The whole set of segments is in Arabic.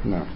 نعم.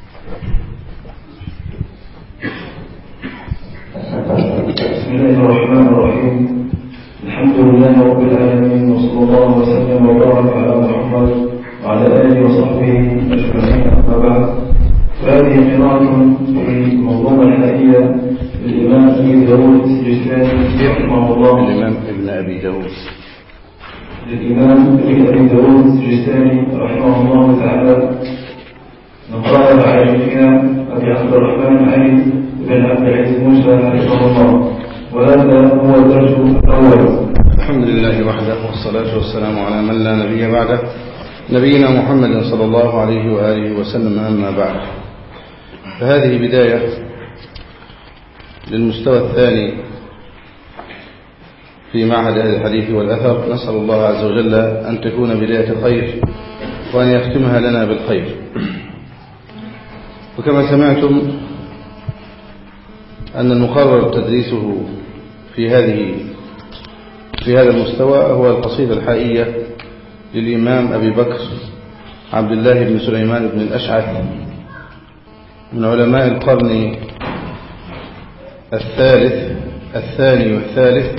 بسم الله الرحمن الرحيم. الحمد لله رب العالمين، وصلى الله وسلم وبارك على محمد وعلى آله وصحبه أجمعين. أما بعد، فهذه قراءة في المنظومة الحائية للإمام أبي داود السجستاني رحمه الله. الإمام ابن أبي داود للإمام أبي داود السجستاني رحمه الله تعالى، نقرأ على شيخنا أبي عبد الرحمن علي بن عبد العزيز موسى رحمه الله، وهذا هو الدرس الأول. الحمد لله وحده، والصلاة والسلام على من لا نبي بعده، نبينا محمد صلى الله عليه وآله وسلم. أما بعد، فهذه بداية للمستوى الثاني في معهد أهل الحديث والأثر. نسأل الله عز وجل أن تكون بداية خير، وأن يختمها لنا بالخير. وكما سمعتم أن المقرر تدريسه في هذا المستوى هو القصيدة الحائية للإمام أبي بكر عبد الله بن سليمان بن الأشعث، من علماء القرن الثاني والثالث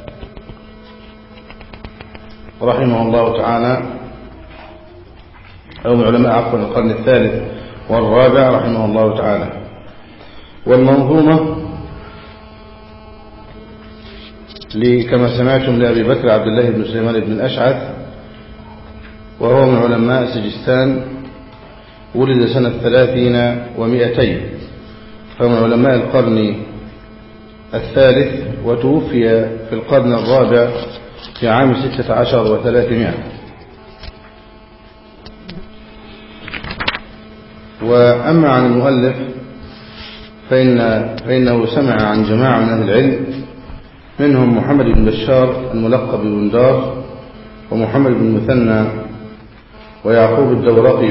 رحمه الله تعالى، أو من علماء القرن الثالث والرابع رحمه الله تعالى. والمنظومة كما سمعتم لأبي بكر عبد الله بن سليمان بن الأشعث، وهو من علماء سجستان، ولد سنة 30 و200، فهو من علماء القرن الثالث، وتوفي في القرن الرابع في عام 16 و300. وأما عن المؤلف فإنه سمع عن جماعة من أهل العلم، منهم محمد بن بشار الملقب ببندار، ومحمد بن مثنى، ويعقوب الدورقي،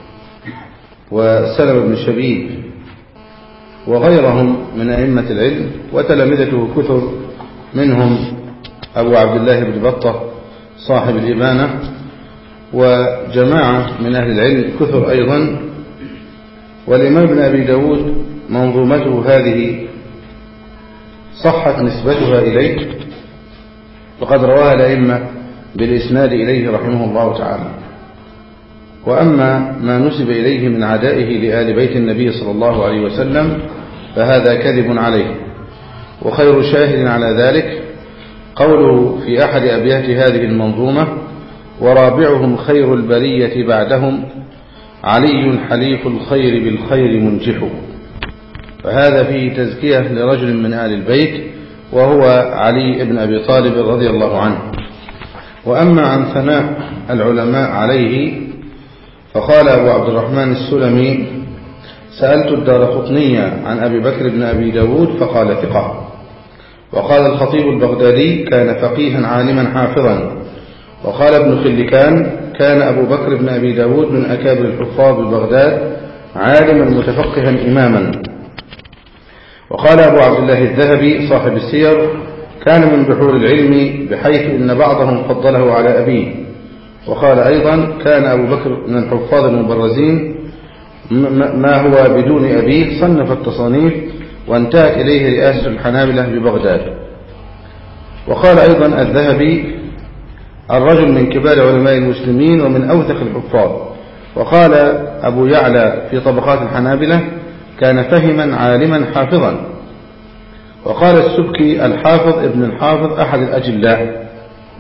وسلم بن شبيب، وغيرهم من أئمة العلم، وتلامذته كثر، منهم أبو عبد الله بن بطة صاحب الإبانة، وجماعة من أهل العلم كثر أيضا. والإمام ابن أبي داود منظومته هذه صحت نسبتها إليه، وقد رواها الأئمة بالإسناد إليه رحمه الله تعالى. وأما ما نسب إليه من عدائه لآل بيت النبي صلى الله عليه وسلم فهذا كذب عليه. وخير شاهد على ذلك قوله في أحد أبيات هذه المنظومة: ورابعهم خير البرية بعدهم، علي حليف الخير بالخير منجح. فهذا فيه تزكية لرجل من آل البيت، وهو علي بن أبي طالب رضي الله عنه. وأما عن ثناء العلماء عليه فقال أبو عبد الرحمن السلمي: سألت الدارقطني عن أبي بكر بن أبي داود فقال ثقة. وقال الخطيب البغدادي: كان فقيها عالما حافظا. وقال ابن خلكان: كان أبو بكر بن أبي داود من أكابر الحفاظ ببغداد، عالما متفقها إماما. وقال أبو عبد الله الذهبي صاحب السير: كان من بحور العلم، بحيث إن بعضهم فضله على أبيه. وقال أيضا: كان أبو بكر من الحفاظ المبرزين، ما هو بدون أبيه، صنف التصانيف وانتهت إليه رئاسة الحنابلة ببغداد. وقال أيضا الذهبي: الرجل من كبار علماء المسلمين ومن أوثق الحفاظ. وقال أبو يعلى في طبقات الحنابلة: كان فهما عالما حافظا. وقال السبكي: الحافظ ابن الحافظ أحد الأجلاء.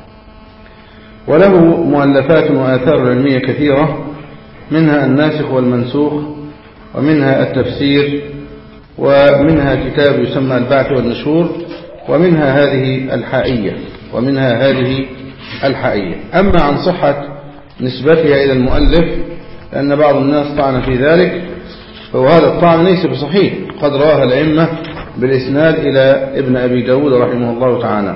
وله مؤلفات وآثار علمية كثيرة، منها الناسخ والمنسوخ، ومنها التفسير، ومنها كتاب يسمى البعث والنشور، ومنها هذه الحائية. أما عن صحة نسبتها إلى المؤلف، لأن بعض الناس طعن في ذلك، فهذا الطعن ليس بصحيح، قد رواها الأئمة بالإسناد إلى ابن أبي داود رحمه الله تعالى.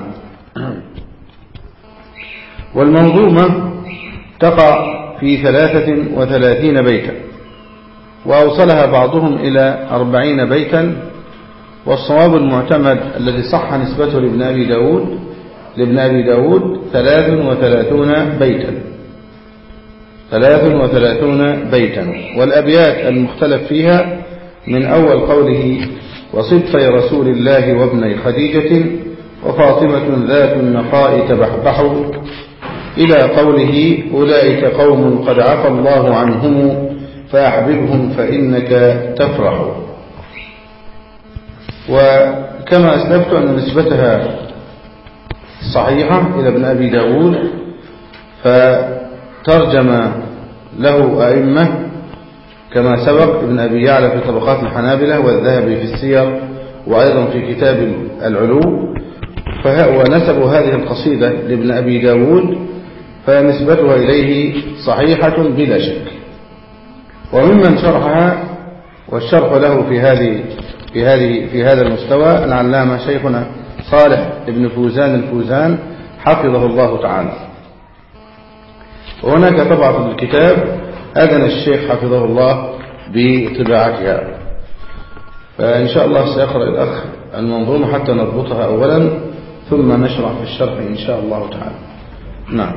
والمنظومة تقع في 33 بيتا، وأوصلها بعضهم إلى 40 بيتا. والصواب المعتمد الذي صح نسبته لابن أبي داود 33 بيتا. 33 بيتا. والأبيات المختلف فيها من أول قوله وصدفي رسول الله وابني خديجة وفاطمة ذات النقاء تبحبح إلى قوله أولئك قوم قد عفى الله عنهم فأحببهم فإنك تفرح. وكما أسلفت أن نسبتها صحيحة إلى ابن أبي داود، فترجم له أئمة كما سبق ابن أبي يعلى في طبقات الحنابلة والذهبي في السير وأيضا في كتاب العلو، ونسبوا هذه القصيدة لابن أبي داود فنسبتها إليه صحيحة بلا شك. وممن شرحها والشرح له في هذا المستوى العلامة شيخنا صالح ابن فوزان الفوزان حفظه الله تعالى. وهناك طبعة الكتاب أذن الشيخ حفظه الله بطباعتها، فإن شاء الله سيقرأ الأخ المنظومة حتى نضبطها أولا ثم نشرح في الشرح إن شاء الله تعالى. نعم.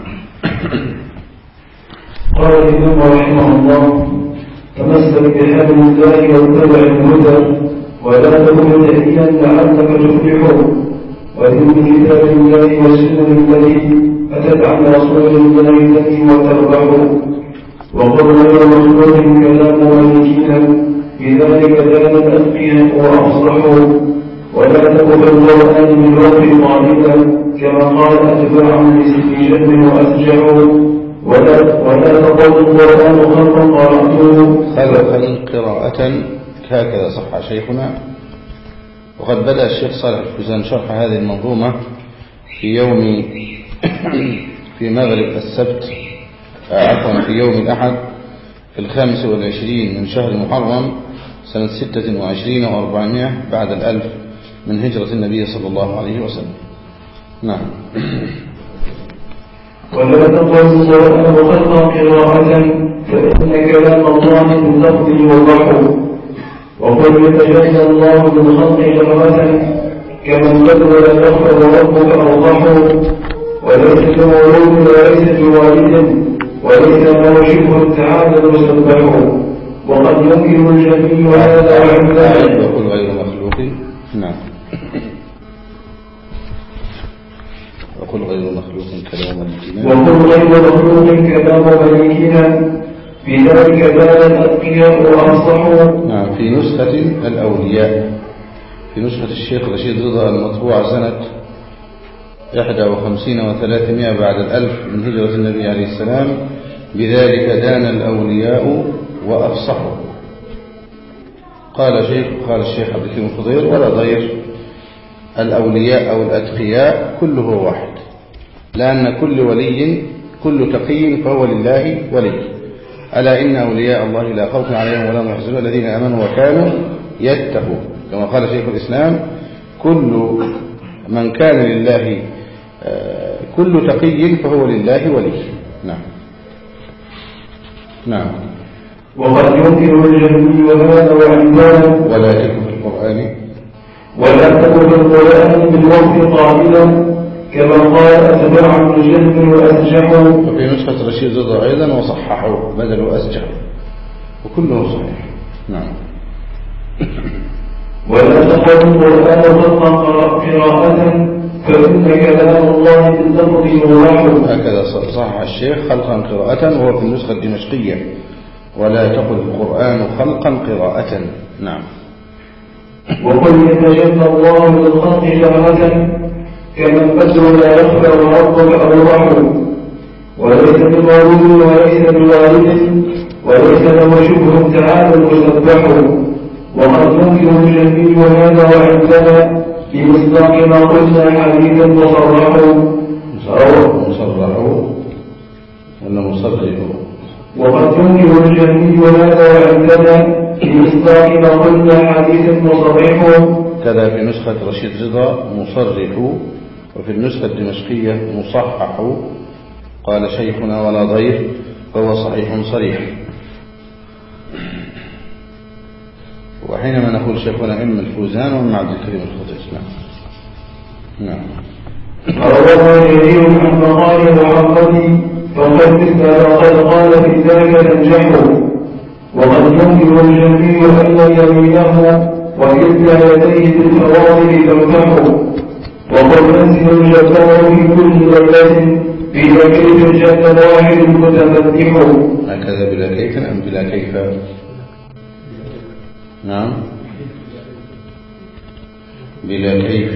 قال الإمام رحمه الله تمسك بحبل الله واتبع الهدى ولا تكن تأتيا لعلك تفلح ودين كتاب الله والسنن التي أتت عن رسول الله الذي وتربح وقل غير مخلوق كلام ملكنا بذلك دان الأتقياء وأصلحوا ولا تكن القرآن من روح معرفة كما قال أتباع لسن جد وأسجعوا ولا تقل القرآن خلقا قرأته قراءة هكذا صح شيخنا. وقد بدأ الشيخ صالح الفوزان شرح هذه المنظومة في مغرب السبت في يوم الأحد في 25 من شهر محرم سنة 26 و400 بعد 1000 من هجرة النبي صلى الله عليه وسلم. نعم. ولا تقل القرآن خلقا قراءة فإن كلام الله باللفظ والوحي وقل يتجلى الله بالخلق جهرة كمن بدل يخفض ربك أوضح وليس بمولود وليس بوالد وليس له شبه تعالى المسبح وقد يمكن الجميع هذا عندنا وقل غير مخلوق. نعم. وقل غير مخلوق كلام ملكنا بذلك دان الأتقياء وأنصحوا. نعم. في نسخة الأولياء في نسخة الشيخ رشيد رضا المطبوعة سنة 51 و300 بعد 1000 من هجرة النبي عليه السلام بذلك دان الأولياء وأفصحوا. قال الشيخ عبد الكريم الخضير ولا ضير الأولياء أو الأتقياء كله واحد، لأن كل تقي فهو لله ولي. ألا إن أولياء الله لا خوف عليهم ولا هم يحزنون الذين آمنوا وكانوا يتقون، كما قال شيخ الإسلام كل من كان لله كل تقي فهو لله ولي. نعم. نعم. وقد يمكن الجميع وهذا وعندنا ولا تكن في القرآن بالوصف قائلا كما قال أتباع من جلد وأسجحوا. وفي نسخة رشيد رضا أيضا وصححوا بدل وأسجحوا وكله صحيح. نعم. ولا تقل القرآن خلقا قراءة فإن كلام الله باللفظ يوضح. هكذا صحح الشيخ خلقا قراءة وهو في النسخة الدمشقية ولا تقل القرآن خلقا قراءة. نعم. وقل يتجلى الله بالخلق جهرة كمن بدل لا يخفى وربك أوضح وليس بمولود وليس بوالد وليس له شبه تعالى المسبح وقد يمكن الجميع هذا وعندنا بمصداق ما قلنا حديثا مصرح ولا مصرح. وقد يمكن الجميع هذا وعندنا بمصداق ما قلنا حديثا مصرح. كذا في نسخة رشيد رضا مصرح وفي النسخة الدمشقية مصحح. قال شيخنا ولا ضير فهو صحيح صريح. وحينما نقول شيخنا إما الفوزان وإما عبد الكريم الخضير. نعم. رواه جرير عن مقال محمد فقد قال في ذاك تنجحوا. وقد ينكر الجميع أن يمينه وكلتا يديه بالفواضل تمتحوا. وقد ينزل الجبار في كل ليلة بلا كيف جل واحد متمدح. هكذا بلا كيف أم بلا كيف؟ نعم بلا كيف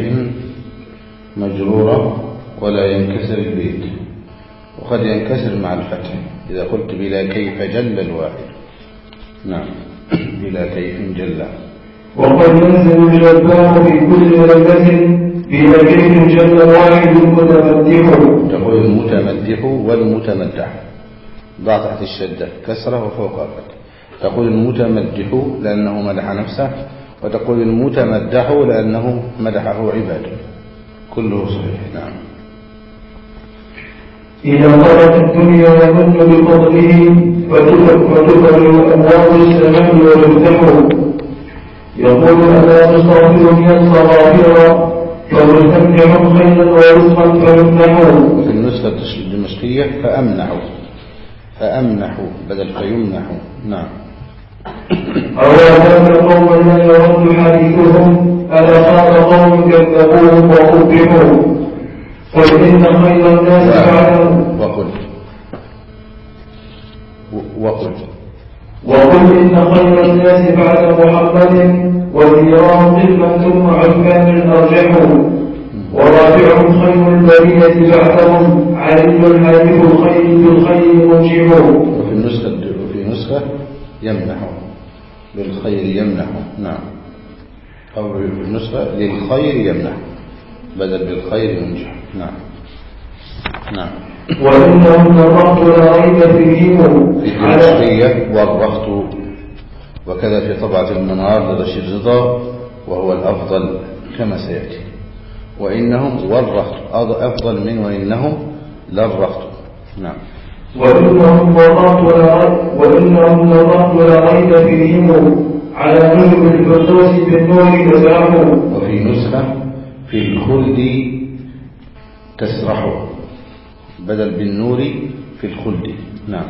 مجرورة ولا ينكسر البيت، وقد ينكسر مع الفتح إذا قلت بلا كيف جل الواحد. نعم بلا كيف جل. وقد ينزل الجبار في كل ليلة بلا كيف جل واحد متمدح. تقول المتمدح والمتمدح، ضع تحت الشدة كسرة وفوقها فتح. تقول المتمدح لأنه مدح نفسه، وتقول المتمدح لأنه مدحه عباده، كله صحيح. نعم. إذا قرأت الدنيا يمن بفضله وتكبر أبواب السماء ويفتح. يقول ألا تستغفر من الصغافر فمستمتع خيرا ورزقا فيمنح. وفي النسخة الدمشقية فأمنح بدل فيمنح. نعم. أولا قوما لا يرد حديثهم ألا خاف قوم كذبوهم وقبحوا. قل إن خير الناس بعدهم وقل إن خير الناس بعد محمد وزيران قلة ثم عثمان أرجح. ورابعهم خير البرية بعدهم علي حديث الخير بالخير منجح. وفي نسخة يمنح بالخير يمنح. نعم. أو بالنسخة للخير يمنح بدل بالخير ينجح. نعم. نعم. وإنهم الرهط لا ريب فيهم في الدمشقية والرهط، وكذا في طبعة المنار لرشيد رضا وهو الأفضل كما سيأتي. وإنهم والرهط أفضل من وإنهم للرهط. نعم. وإنهم الرهط لا ريب فيهم على نور الفردوس بالنور تسرحوا. وفي نسخة في الخلد تسرح بدل بالنور في الخلد. نعم.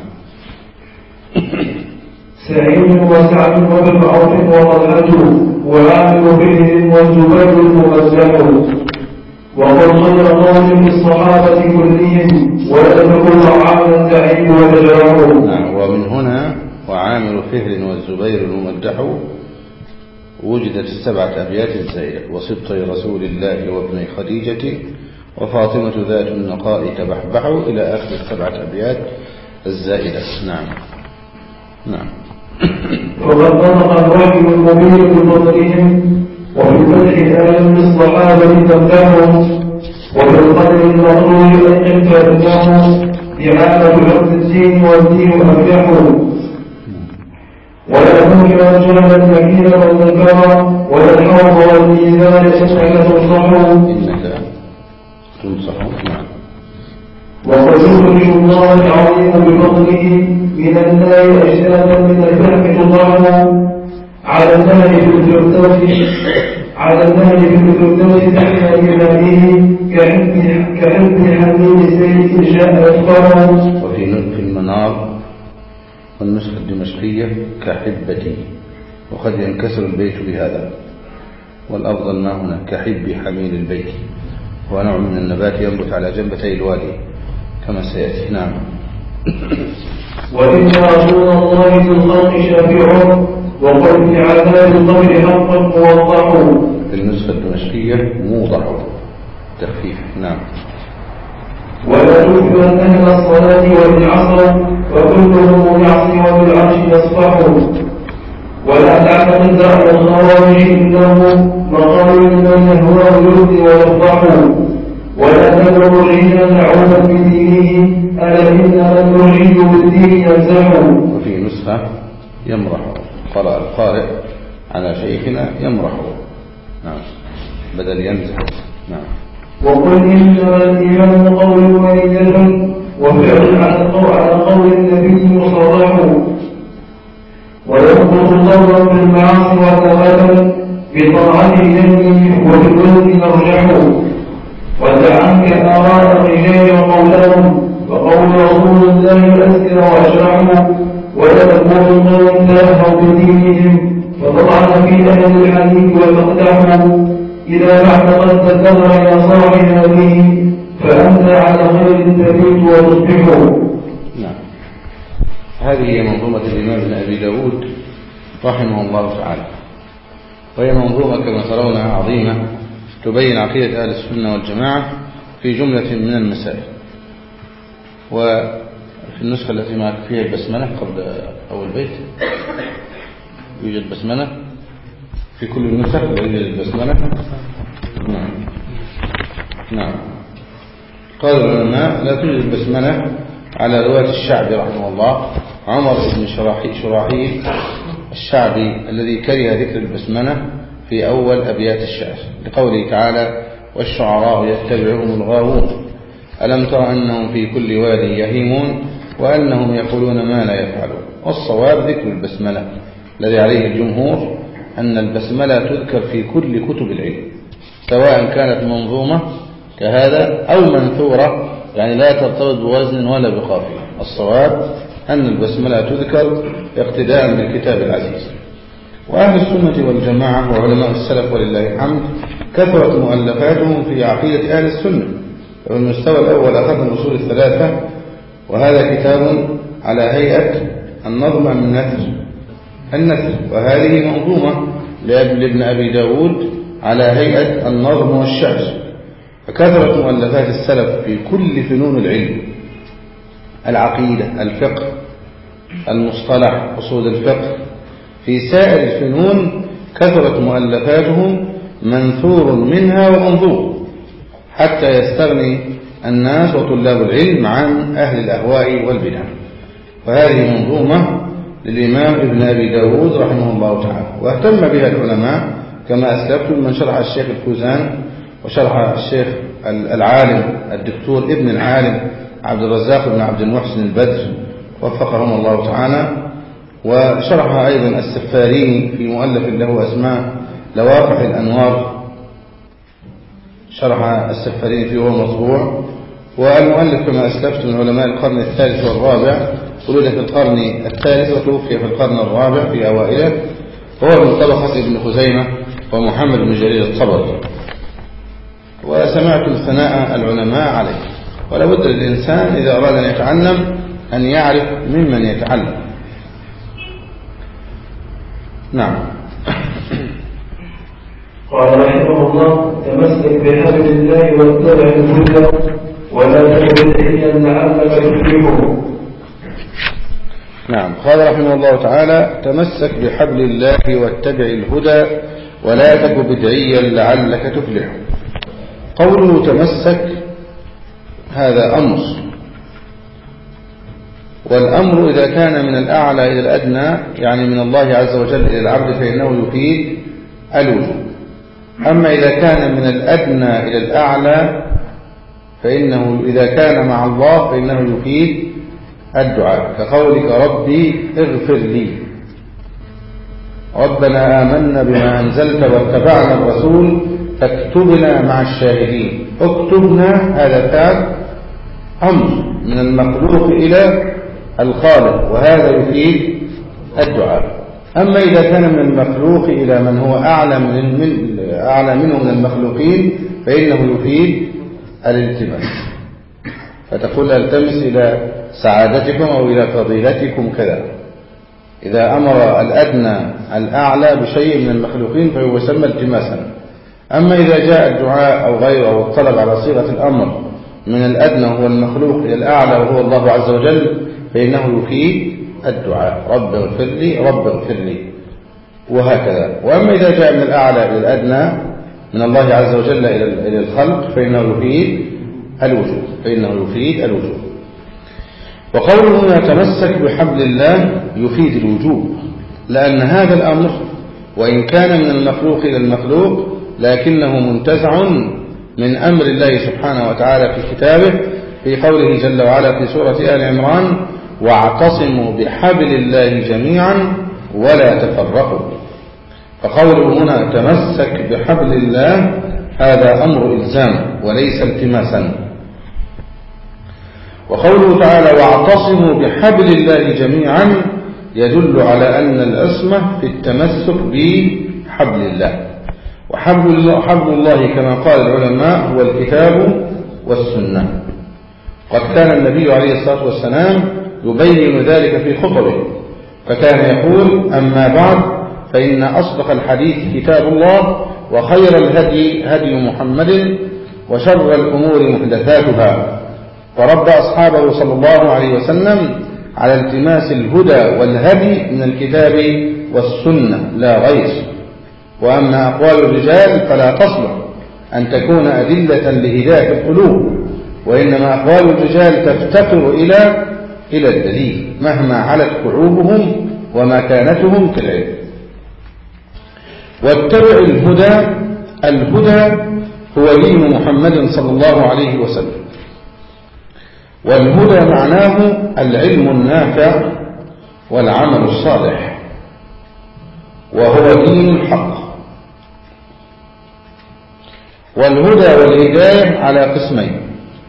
سعيد وسعد وابن عوف وطلحة وعامل بهم والزبير الممزح. وقل خير قول للصحابة كلهم ولا تكن عاما تعيب وتجرح. نعم. ومن هنا وعامل فهر والزبير الممدح وجدت 7 أبيات الزائدة. وسبطي رسول الله وابن خديجة وفاطمة ذات النقاء تبحبحوا إلى آخر 7 أبيات الزائدة. نعم. نعم. وقد نطق الوحي المبين بفضلهم وفي الفتح آل للصحابة تمدحهم. وفي القدر المطلوب أيقن فإنه إعانة حفظ الدين والدين أمدحهم. ولا ممكن جهلا كبيرا وذكرا ولا الحوض والميزان إنك تنصح. نعم. وقد يخرج الله العظيم بفضله من النار أجسادا من الفهم تضعه على النار في الفردوس تحت إمامه كحب حميد سيف جاء أكبره. وفي المنار والنسخة الدمشقية كحبتي، وقد ينكسر البيت بهذا، والأفضل ما هنا كحب حميل البيت، هو نوع من النبات ينبت على جنبتي الوادي كما سيأتي. نعم. وإن رسول الله في الخلق شافع وقل في عذاب القبر حقا موضح. في النسخة الدمشقية موضح تخفيف. نعم. ولا تكفر أهل الصلاة والعصر وكلهم يعصي وبالعرش يصفح. ولا تعتقد دعوى الخوارج إنه مقال من يهوى يرضي ويفضح. ولا تدعو رجلا نعوذا بدينه ألا إنما الرجل بالدين يمزح. وفي نسخة يمرح، قرأ القارئ على شيخنا يمرح. نعم بدل يمزح. نعم. وقل إنما الإيمان قول ونية وفعل على قول النبي مصرح. وينقض الله بالمعاصي وثباتا بطاعته ينمي وبالظلم نرجح. ودع عنك آراء الرجال وقولهم وقول رسول الله أزكى وأشرح ولا تكونوا الله بدينهم فطبعا في أهل الحديث وتقدحوا إذا ما اعتقدت النظر إلى صاحبها به فأنت على غير تبيت وتصبح. نعم. هذه هي منظومة الإمام ابن أبي داود رحمه الله تعالى، وهي منظومة كما ترونها عظيمة تبين عقيدة أهل السنة والجماعة في جملة من المسائل. وفي النسخة التي معك فيها البسملة قبل أول بيت يوجد بسملة في كل النسخ يوجد البسملة. نعم. نعم. قال العلماء لا توجد البسملة على رواية الشعبي رحمه الله عمر بن شراحيل الشعبي الذي كره ذكر البسملة في أول أبيات الشعر لقوله تعالى والشعراء يتبعهم الغاوون ألم تر أنهم في كل واد يهيمون وأنهم يقولون ما لا يفعلون. والصواب ذكر البسملة الذي عليه الجمهور أن البسملة تذكر في كل كتب العلم سواء كانت منظومة كهذا أو منثورة يعني لا ترتبط بوزن ولا بقافية. الصواب أن البسملة تذكر اقتداء بالكتاب العزيز. وأهل السنة والجماعة وعلماء السلف ولله الحمد كثرت مؤلفاتهم في عقيدة أهل السنة. وفي المستوى الأول أخذنا الأصول الثلاثة وهذا كتاب على هيئة النظم من النثر وهذه منظومة لابن أبي داود على هيئة النظم والشعر. فكثرت مؤلفات السلف في كل فنون العلم العقيدة الفقه المصطلح أصول الفقه في سائر الفنون كثرت مؤلفاتهم منثور منها ومنظور حتى يستغني الناس وطلاب العلم عن أهل الأهواء والبدع. وهذه منظومة للإمام ابن أبي داود رحمه الله تعالى واهتم بها العلماء كما أسلفت من شرح الشيخ الفوزان وشرح الشيخ العالم الدكتور ابن العالم عبد الرزاق بن عبد المحسن البدر وفقهم الله تعالى، وشرحها أيضا السفاريني في مؤلف له أسماء لواقح الأنوار شرح السفاريني فيه وهو مطبوع. والمؤلف كما أسلفت من علماء القرن الثالث والرابع ولد في القرن الثالث وتوفي في القرن الرابع في أوائله وهو من طبقة ابن خزيمة ومحمد بن جرير الطبري. وسمعت ثناء العلماء عليه ولا بد للإنسان إذا أراد أن يتعلم أن يعرف ممن يتعلم. نعم. قال رحمه الله تمسك بحبل الله واتبع الهدى ولا تكن بدعيا لعلك تفلحه. نعم. قال رحمه الله تعالى تمسك بحبل الله واتبع الهدى ولا تك بدعيا لعلك تفلح. قوله تمسك هذا أمر، والأمر إذا كان من الأعلى إلى الأدنى يعني من الله عز وجل إلى العبد فإنه يفيد الوجوب. أما إذا كان من الأدنى إلى الأعلى فإنه إذا كان مع الله فإنه يفيد الدعاء كقولك ربي اغفر لي ربنا آمنا بما أنزلت واتبعنا الرسول فاكتبنا مع الشاهدين. اكتبنا هذا فعل أمر من المخلوق إلى الخالق وهذا يفيد الدعاء. أما إذا كان من المخلوق إلى من هو أعلى منه من المخلوقين فإنه يفيد الالتماس. فتقول التمس إلى سعادتكم أو إلى فضيلتكم كذا. إذا أمر الأدنى الأعلى بشيء من المخلوقين فهو يسمى التماسا. أما إذا جاء الدعاء أو غيره أو الطلب على صيغة الأمر من الأدنى وهو المخلوق إلى الأعلى وهو الله عز وجل فإنه يفيد الدعاء رب اغفر لي رب اغفر لي وهكذا. وأما إذا جاء من الأعلى إلى الأدنى من الله عز وجل إلى الخلق فإنه يفيد الوجوب. وقوله هنا تمسك بحبل الله يفيد الوجوب لأن هذا الأمر وإن كان من المخلوق إلى المخلوق لكنه منتزع من أمر الله سبحانه وتعالى في كتابه في قوله جل وعلا في سورة آل عمران واعتصموا بحبل الله جميعا ولا تفرقوا. فقوله هنا تمسك بحبل الله هذا أمر إلزام وليس التماسا. وقوله تعالى واعتصموا بحبل الله جميعا يدل على أن العصمة في التمسك بحبل الله. وحبل الله كما قال العلماء هو الكتاب والسنة. قد كان النبي عليه الصلاة والسلام يبين ذلك في خطبه، فكان يقول أما بعد فإن أصدق الحديث كتاب الله وخير الهدي هدي محمد وشر الأمور محدثاتها، فرب أصحابه صلى الله عليه وسلم على التماس الهدى والهدي من الكتاب والسنة لا غير. وأما أقوال الرجال فلا تصلح أن تكون أدلة لهداية القلوب، وإنما أقوال الرجال تفتقر إلى الدليل مهما علت كعوبهم ومكانتهم في العلم. واتبع الهدى هو دين محمد صلى الله عليه وسلم. والهدى معناه العلم النافع والعمل الصالح، وهو دين الحق. والهدى والهداية على قسمين: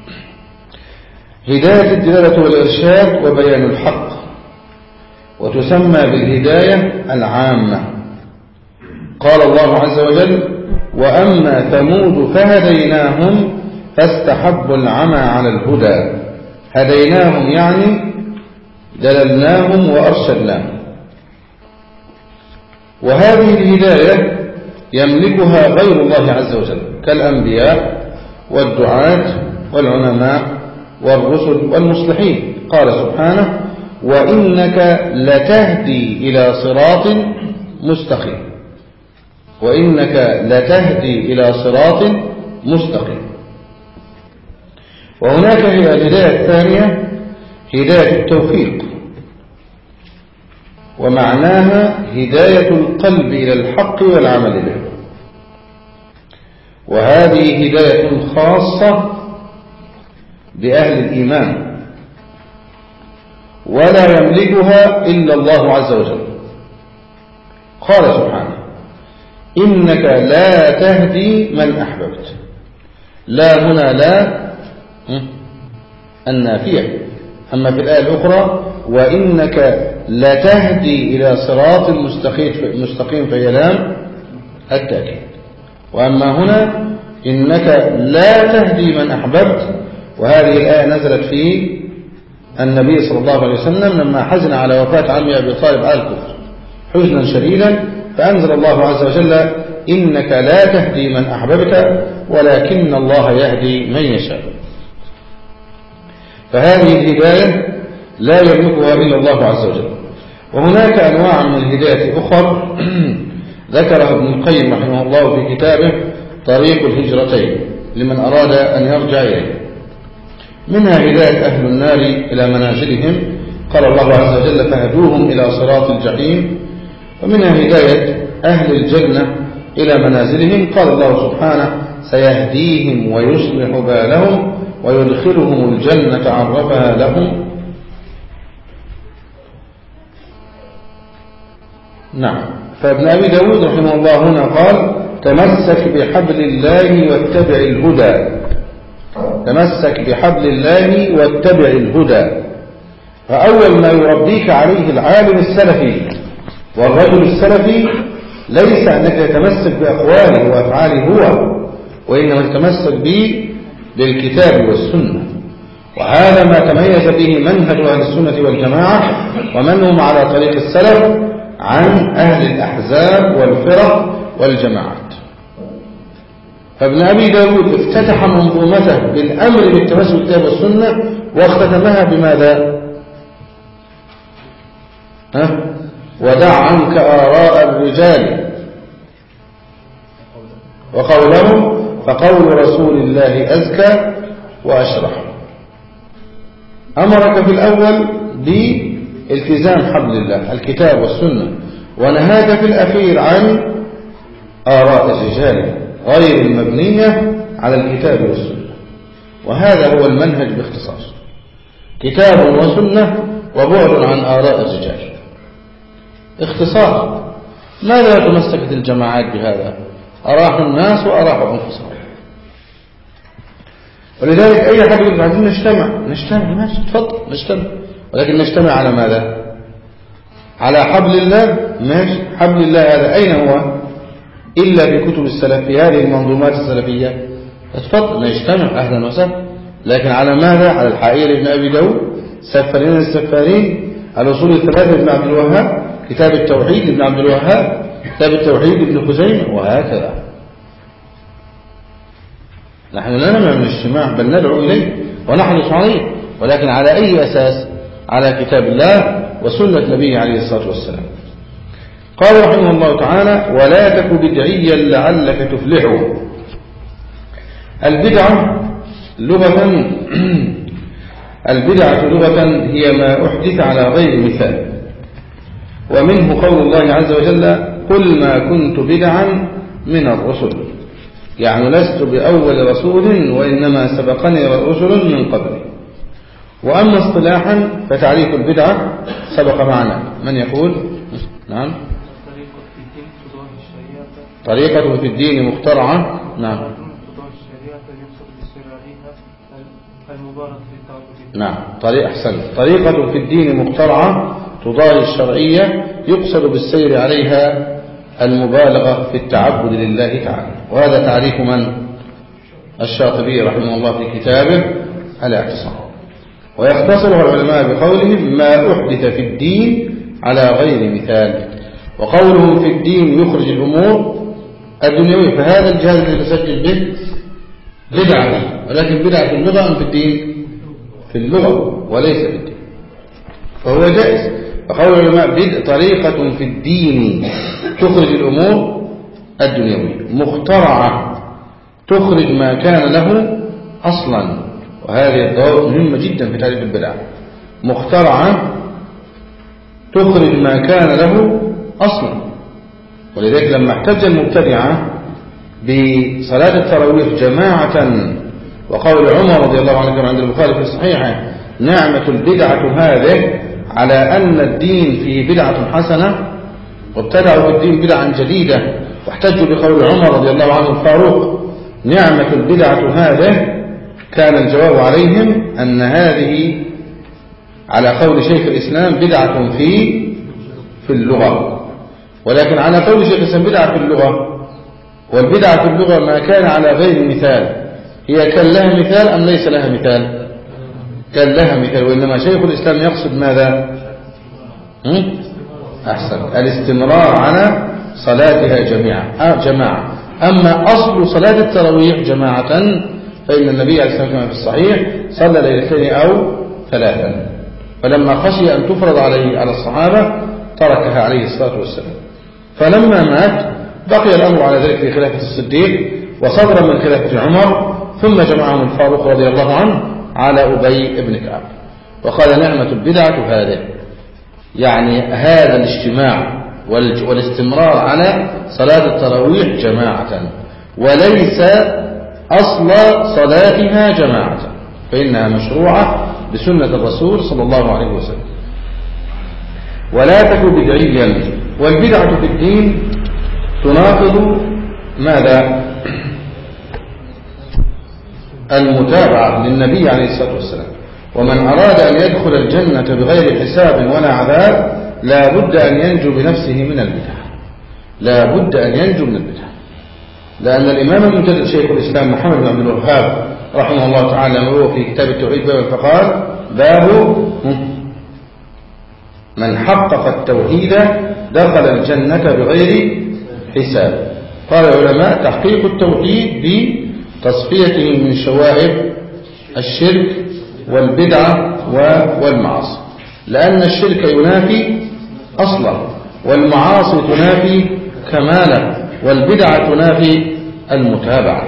هداية الدلالة والإرشاد وبيان الحق، وتسمى بالهداية العامة. قال الله عز وجل وأما ثمود فهديناهم فاستحبوا العمى على الهدى. هديناهم يعني دللناهم وأرشدناهم. وهذه الهداية يملكها غير الله عز وجل كالأنبياء والدعاة والعلماء والرسل والمصلحين. قال سبحانه وإنك لتهدي إلى صراط مستقيم. وإنك لتهدي إلى صراط مستقيم. وهناك هي الهداية الثانية هداية التوفيق، ومعناها هداية القلب إلى الحق والعمل به. وهذه هداية خاصة بأهل الإيمان، ولا يملكها إلا الله عز وجل. قال سبحانه إنك لا تهدي من أحببت. لا هنا لا النافية. أما في الآية الأخرى وإنك لتهدي إلى صراط مستقيم فهي لام التأكيد. وأما هنا إنك لا تهدي من أحببت، وهذه الآية نزلت في النبي صلى الله عليه وسلم لما حزن على وفاة عمه أبي طالب على الكفر حزنا شديدا، فأنزل الله عز وجل إنك لا تهدي من أحببت ولكن الله يهدي من يشاء. فهذه الهداية لا يملكها إلا الله عز وجل. وهناك أنواع من الهداية أخرى ذكرها ابن القيم رحمه الله في كتابه طريق الهجرتين لمن أراد أن يرجع إليه. منها هداية أهل النار إلى منازلهم، قال الله عز وجل فهدوهم إلى صراط الجحيم. ومنها هداية أهل الجنة إلى منازلهم، قال الله سبحانه سيهديهم ويصلح بالهم ويدخلهم الجنة عرفها لهم. نعم. فابن أبي داود رحمه الله هنا قال تمسك بحبل الله واتبع الهدى. تمسك بحبل الله واتبع الهدى. فأول ما يربيك عليه العالم السلفي والرجل السلفي ليس أنك تتمسك بأقواله وأفعاله هو، وإنما تتمسك بالكتاب والسنة. وهذا ما تميز به منهج أهل السنة والجماعة ومن هم على طريق السلف عن أهل الأحزاب والفرق والجماعات. فابن أبي داود افتتح منظومته بالأمر بالتمسك بالكتاب والسنة، واختتمها بماذا؟ ودع عنك آراء الرجال وقولهم فقول رسول الله أزكى وأشرح. أمرك في الأول بالتزام حبل الله الكتاب والسنة، ونهاك في الأخير عن آراء الرجال غير المبنية على الكتاب والسنة. وهذا هو المنهج باختصار: كتاب وسنة وبعد عن آراء الرجال. اختصار. ماذا تمسكت الجماعات بهذا؟ أراحوا الناس وأراحوا أنفسهم. ولذلك أي حد يقول عايزين نجتمع ماشي تفضل نجتمع، ولكن نجتمع على ماذا؟ على حبل الله. ماشي، حبل الله هذا أين هو؟ إلا في كتب السلف في هذه المنظومات السلفية. تفضل نجتمع أهلا وسهلا، لكن على ماذا؟ على الحائية لابن أبي داود، سفارين السفارين، الأصول الثلاثة لابن عبد الوهاب، كتاب التوحيد لابن عبد الوهاب، كتاب التوحيد لابن خزيمة، وهكذا. نحن لا نمنع من الاجتماع بل ندعو إليه ونحرص عليه، ولكن على أي أساس؟ على كتاب الله وسنة نبيه عليه الصلاة والسلام. قال رحمه الله تعالى: ولا تك بدعيا لعلك تفلح. البدعة لغة هي ما أحدث على غير مثال، ومنه قول الله عز وجل: قل ما كنت بدعا من الرسل، يعني لست بأول رسول وإنما سبقني رسل من قبلي. وأما اصطلاحا فتعريف البدعة سبق معنا. من يقول؟ نعم. طريقة في الدين مخترعة. نعم. نعم. طريقة في الدين مخترعة تضاهي الشرعية يقصد بالسير عليها المبالغة في التعبد لله تعالى. وهذا تعريف من؟ الشاطبي رحمه الله في كتابه الاعتصام. ويختصرها العلماء بقولهم: ما أحدث في الدين على غير مثال. وقوله في الدين يخرج الأمور الدنيوية، فهذا الجهاز الذي تسجل به بدعة، ولكن بدعة في اللغة أم في الدين؟ في اللغة وليس في الدين، فهو جائز. فقول العلماء: طريقة في الدين تخرج الأمور الدنيوية، مخترعة تخرج ما كان له أصلا. وهذه الضوابط مهمة جدا في تعريف البدعة. مخترعة تخرج ما كان له أصلا. ولذلك لما احتج المبتدعة بصلاة التراويح جماعة وقول عمر رضي الله عنه عند البخاري في صحيحه: نعمة البدعة هذه، على أن الدين فيه بدعة حسنة، وابتدعوا في الدين بدعا جديدة، واحتجوا بقول عمر رضي الله عنه الفاروق: نعمة البدعة هذه، كان الجواب عليهم أن هذه على قول شيخ الإسلام بدعة في اللغة، ولكن على قول شيخ الإسلام بدعة في اللغة. والبدعة في اللغة ما كان على غير مثال. هي كان لها مثال أم ليس لها مثال؟ كان لها مثال. وإنما شيخ الإسلام يقصد ماذا؟ أحسن، الاستمرار على صلاتها جماعة. أما أصل صلاة التراويح جماعة فإن النبي عليه الصلاة والسلام في الصحيح صلى ليلتين أو ثلاثا، فلما خشي أن تفرض على الصحابة تركها عليه الصلاة والسلام. فلما مات بقي الأمر على ذلك في خلافة الصديق وصدر من خلافة عمر، ثم جمعهم الفاروق رضي الله عنه على أبي بن كعب وقال: نعمة البدعة هذه، يعني هذا الاجتماع والاستمرار على صلاة التراويح جماعة، وليس أصل صلاتها جماعة، فإنها مشروعة بسنة الرسول صلى الله عليه وسلم. ولا تكن بدعيا. والبدعة في الدين تناقض ماذا؟ المتابعة للنبي عليه الصلاة والسلام. ومن أراد أن يدخل الجنة بغير حساب ولا عذاب لا بد أن ينجو بنفسه من البدعة، لا بد أن ينجو من البدعة. لأن الإمام المجدد شيخ الإسلام محمد بن عبد الوهاب رحمه الله تعالى وهو في كتاب التوحيد فقال: باب من حقق التوحيد دخل الجنة بغير حساب. قال العلماء: تحقيق التوحيد بتصفيته من شوائب الشرك والبدعة والمعاصي، لأن الشرك ينافي أصلا، والمعاصي تنافي كمالا، والبدعة تنافي المتابعة.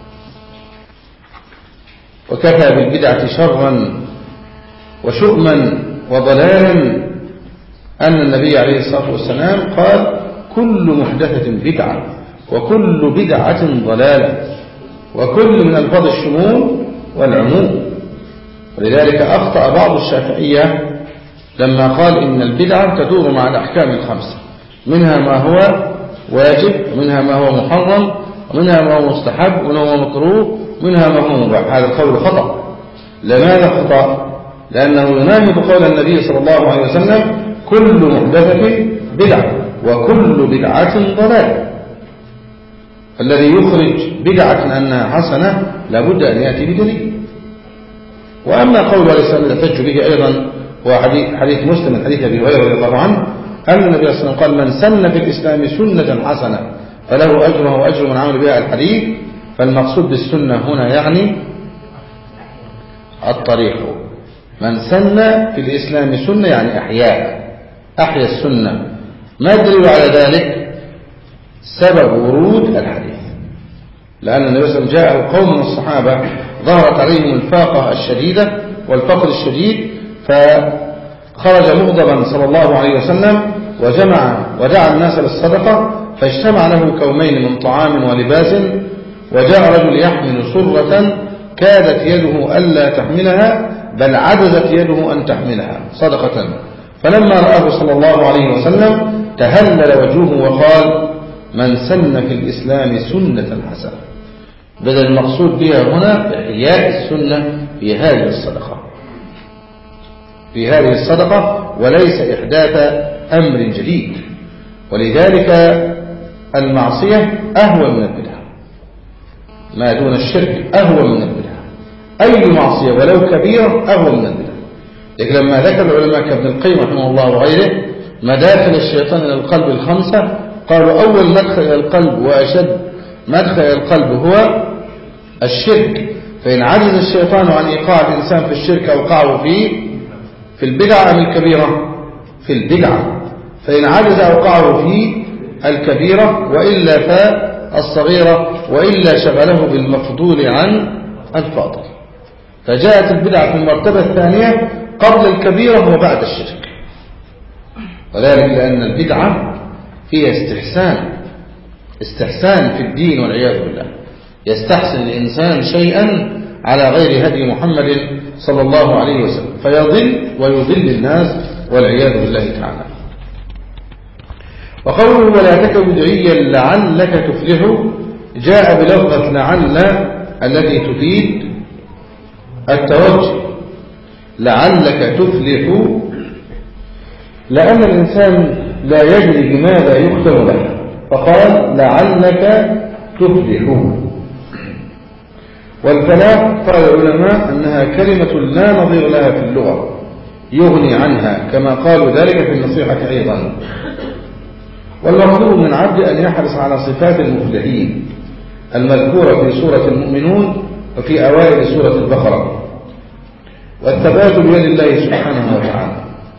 وكفى بالبدعة شرا وشؤما وضلالا أن النبي عليه الصلاة والسلام قال: كل محدثة بدعة وكل بدعة ضلالة، وكل من ألفاظ الشمول والعموم. ولذلك أخطأ بعض الشافعية لما قال إن البدعة تدور مع الأحكام الخمسة، منها ما هو واجب، ومنها ما هو محرم، ومنها ما هو مستحب، ومنها ما هو مكروه، منها ما هو مباح. هذا القول خطأ. لماذا خطأ؟ لأنه يناقض قول النبي صلى الله عليه وسلم: كل محدثة بدعة وكل بدعة ضلالة. الذي يخرج بدعة أنها حسنة لابد أن يأتي بدليل. وأما قول عليه السلام يحتج به أيضا هو حديث مسلم، حديث أبي هريرة رضي الله عنه أن النبي صلى الله عليه وسلم قال: من سن في الإسلام سنة حسنة فله أجره وأجر من عمل بها. الحديث. فالمقصود بالسنة هنا يعني الطريق. من سن في الإسلام سنة يعني أحيا السنة. ما الدليل على ذلك؟ سبب ورود الحديث. لأن النبي صلى الله عليه وسلم جاءه قوم من الصحابة ظهرت عليهم الفاقة الشديدة والفقر الشديد، فخرج مغضبا صلى الله عليه وسلم ودعا الناس للصدقة، فاجتمع له كومين من طعام ولباس، وجاء رجل يحمل سرة كادت يده ألا تحملها بل عجزت يده أن تحملها صدقة، فلما رآه صلى الله عليه وسلم تهلل وجهه وقال: من سن في الإسلام سنة حسنة. بدل المقصود بها هنا إحياء السنة في هذه الصدقة وليس إحداث أمر جديد. ولذلك المعصية أهون من البدعة، ما دون الشرك أهون من البدعة. أي معصية ولو كبيرة أهون من البدعة. لكن لما ذكر العلماء كابن القيم رحمه الله وغيره مداخل الشيطان إلى القلب الخمسة، قالوا: أول مدخل إلى القلب وأشد مدخل إلى القلب هو الشرك، فإن عجز الشيطان عن إيقاع الإنسان في الشرك أوقعه في البدعة أم الكبيرة؟ في البدعة. فإن عجز أوقعه في الكبيرة، وإلا فالصغيرة، وإلا شغله بالمفضول عن الفاضل. فجاءت البدعة في المرتبة الثانية قبل الكبيرة وبعد الشرك. وذلك لأن البدعة فيها استحسان في الدين والعياذ بالله. يستحسن الإنسان شيئا على غير هدي محمد صلى الله عليه وسلم فيضل ويضل الناس والعياذ بالله تعالى. وقوله: ولا تك بدعيا لعلك تفلح، جاء بلفظة لعل التي تفيد التوجه. لعلك تفلح لأن الإنسان لا يدري بماذا يختم له، فقال: لعلك تفلح. والفلاح قال العلماء أنها كلمة لا نظير لها في اللغة يغني عنها، كما قالوا ذلك في النصيحة أيضا. والمطلوب من العبد أن يحرص على صفات المفلحين المذكورة في سورة المؤمنون وفي أوائل سورة البقرة، والثبات بيد الله سبحانه وتعالى.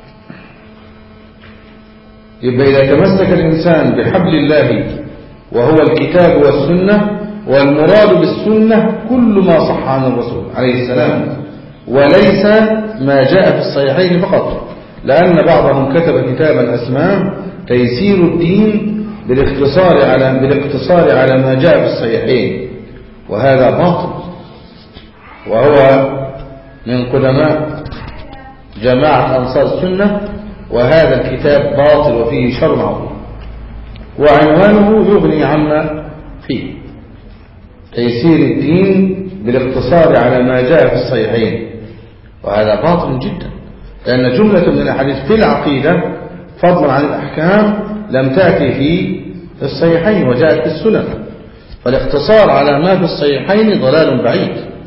يبقى إذا تمسك الإنسان بحبل الله وهو الكتاب والسنة، والمراد بالسنة كل ما صح عن الرسول عليه السلام، وليس ما جاء في الصحيحين فقط، لأن بعضهم كتب كتابا اسماه تيسير الدين بالاقتصار على ما جاء في الصحيحين، وهذا باطل، وهو من قدماء جماعة أنصار السنة، وهذا الكتاب باطل وفيه شر عظيم، وعنوانه يغني عما فيه: تيسير الدين بالاقتصار على ما جاء في الصحيحين. وهذا باطل جدا، لأن جملة من الأحاديث في العقيدة فضلا عن الأحكام لم تأتي في الصحيحين وجاءت في السنن، فالاقتصار على ما في الصحيحين ضلال بعيد،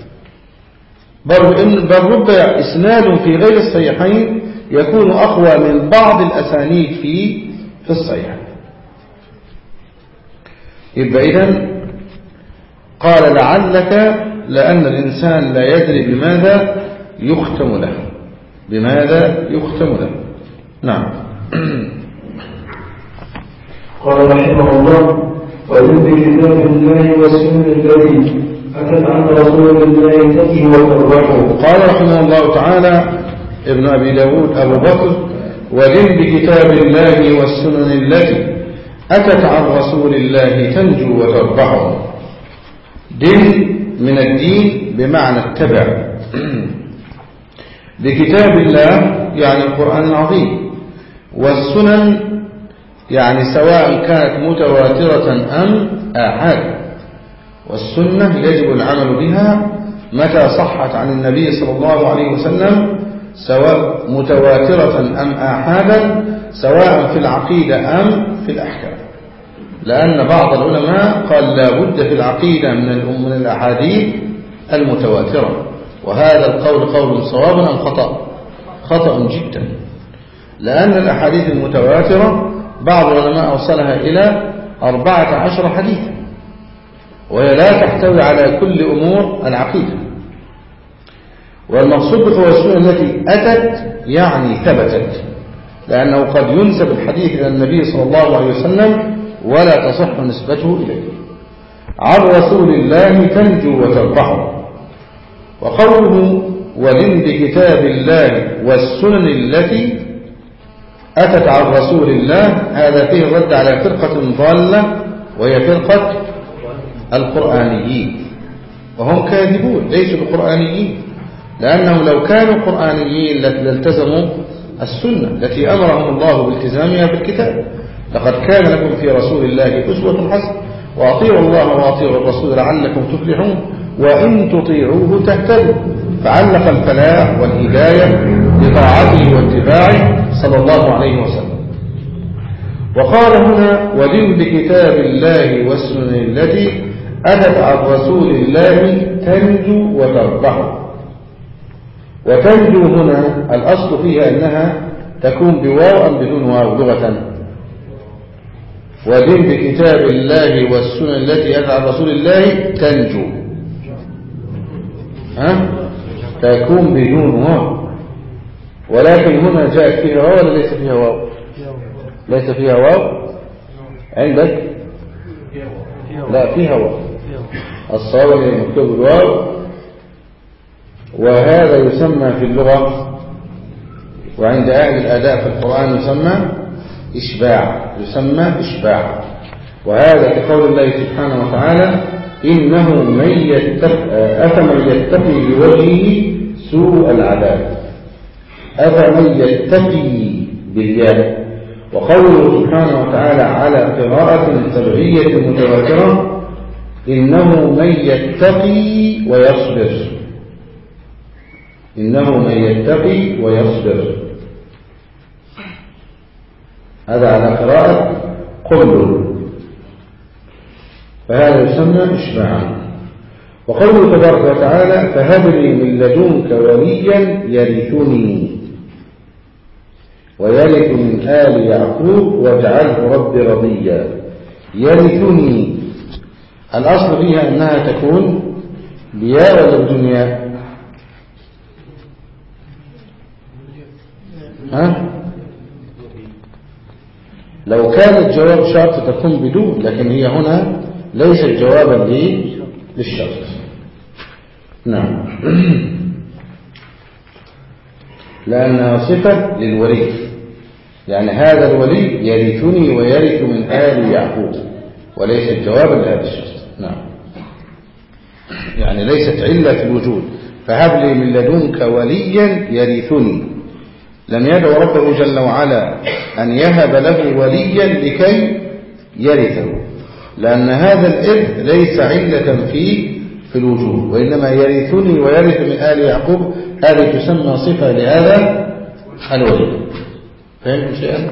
بل رب إسناد في غير الصحيحين يكون أقوى من بعض الأسانيد في الصحيحين. يبقى إذن قال لعلك لأن الإنسان لا يدري بماذا يختم له. نعم. قال رحمه الله: وإن بكتاب الله والسنة التي أتت عن رسول الله تأتي وتربحه. قال رحمه الله تعالى ابن أبي داود أبو بكر: وإن بكتاب الله والسنن التي أتت عن رسول الله تنجو وتربحه. دين من الدين بمعنى التبع. بكتاب الله يعني القرآن العظيم، والسنن يعني سواء كانت متواترة أم آحاد، والسنة يجب العمل بها متى صحت عن النبي صلى الله عليه وسلم، سواء متواترة أم آحادا، سواء في العقيدة أم في الأحكام. لأن بعض العلماء قال لا بد في العقيدة من الأحاديث المتواترة، وهذا القول قول صواب أم خطأ؟ خطأ جدا، لأن الأحاديث المتواترة بعض العلماء أوصلها إلى 14 حديثا، وهي لا تحتوي على كل أمور العقيدة. والمقصود بقول السنة التي أتت يعني ثبتت، لأنه قد ينسب الحديث إلى النبي صلى الله عليه وسلم ولا تصح نسبته إليه. عن رسول الله تنجو وتربح. وقوله ولن بكتاب الله والسنن التي أتت عن رسول الله، هذا فيه رد على فرقة ضالة وهي فرقة القرآنيين، وهم كاذبون ليسوا بقرآنيين، لأنهم لو كانوا قرآنيين لالتزموا السنة التي أمرهم الله بالتزامها بالكتاب. لقد كان لكم في رسول الله أسوة حسنة وأطيعوا الله وأطيعوا الرسول لعلكم تفلحون وإن تطيعوه تهتدوا. فعلق الفلاح والهداية بطاعته واتباعه صلى الله عليه وسلم. وقال هنا ودن بكتاب الله والسنن التي أتت عن رسول الله تنجو وتربح. وتنجو هنا الأصل فيها أنها تكون بواو أم بدون واو لغة؟ ودن بكتاب الله والسنن التي أتت عن رسول الله تنجو، تكون بدون واو، ولكن هنا جاءت فيها واو ولا ليس فيها واو؟ ليس فيها واو عندك؟ لا فيها واو، الصواب مكتوب الواو، وهذا يسمى في اللغة وعند أهل الأداء في القرآن يسمى إشباع. وهذا كقول الله سبحانه وتعالى إنه من أفمن يتقي بوجهه سوء العذاب، أفمن يتقي بالياء. وقوله سبحانه وتعالى على قراءة سبعية متواترة إنه من يتقي ويصبر، إنه من يتقي ويصبر، هذا على قراءة قل، فهذا يسمى إشباعا. وقوله تبارك وتعالى فهب لي من لدنك وليا يرثني ويرث من آل يعقوب واجعله رب رضيا. يرثني الأصل فيها أنها تكون بياء ولا بدون ياء؟ لو كان الجواب شرط تكون بدون، لكن هي هنا ليست جوابا للشرط. نعم لأنها صفة للولي، يعني هذا الولي يرثني ويرث من آل يعقوب، وليست جوابا لهذا الشرط. نعم يعني ليست علة في الوجود. فهب لي من لدنك وليا يرثني، لم يدعو ربه جل وعلا أن يهب له وليا لكي يرثه، لأن هذا الإرث ليس علة في الوجود، وإنما يرثني ويرث من آل يعقوب، هذه تسمى صفة لهذا الولي. فهمتم شيئا؟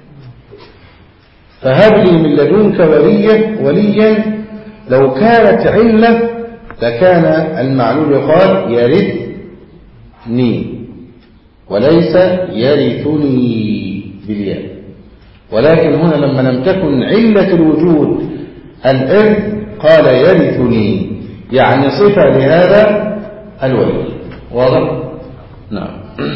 فهب لي من لدنك وليا لو كانت علة لكان المعلول يقال يرثني وليس يرثني بالياء، ولكن هنا لما لم تكن علة الوجود الإرث قال يرثني، يعني صفة لهذا الولي. واضح؟ نعم.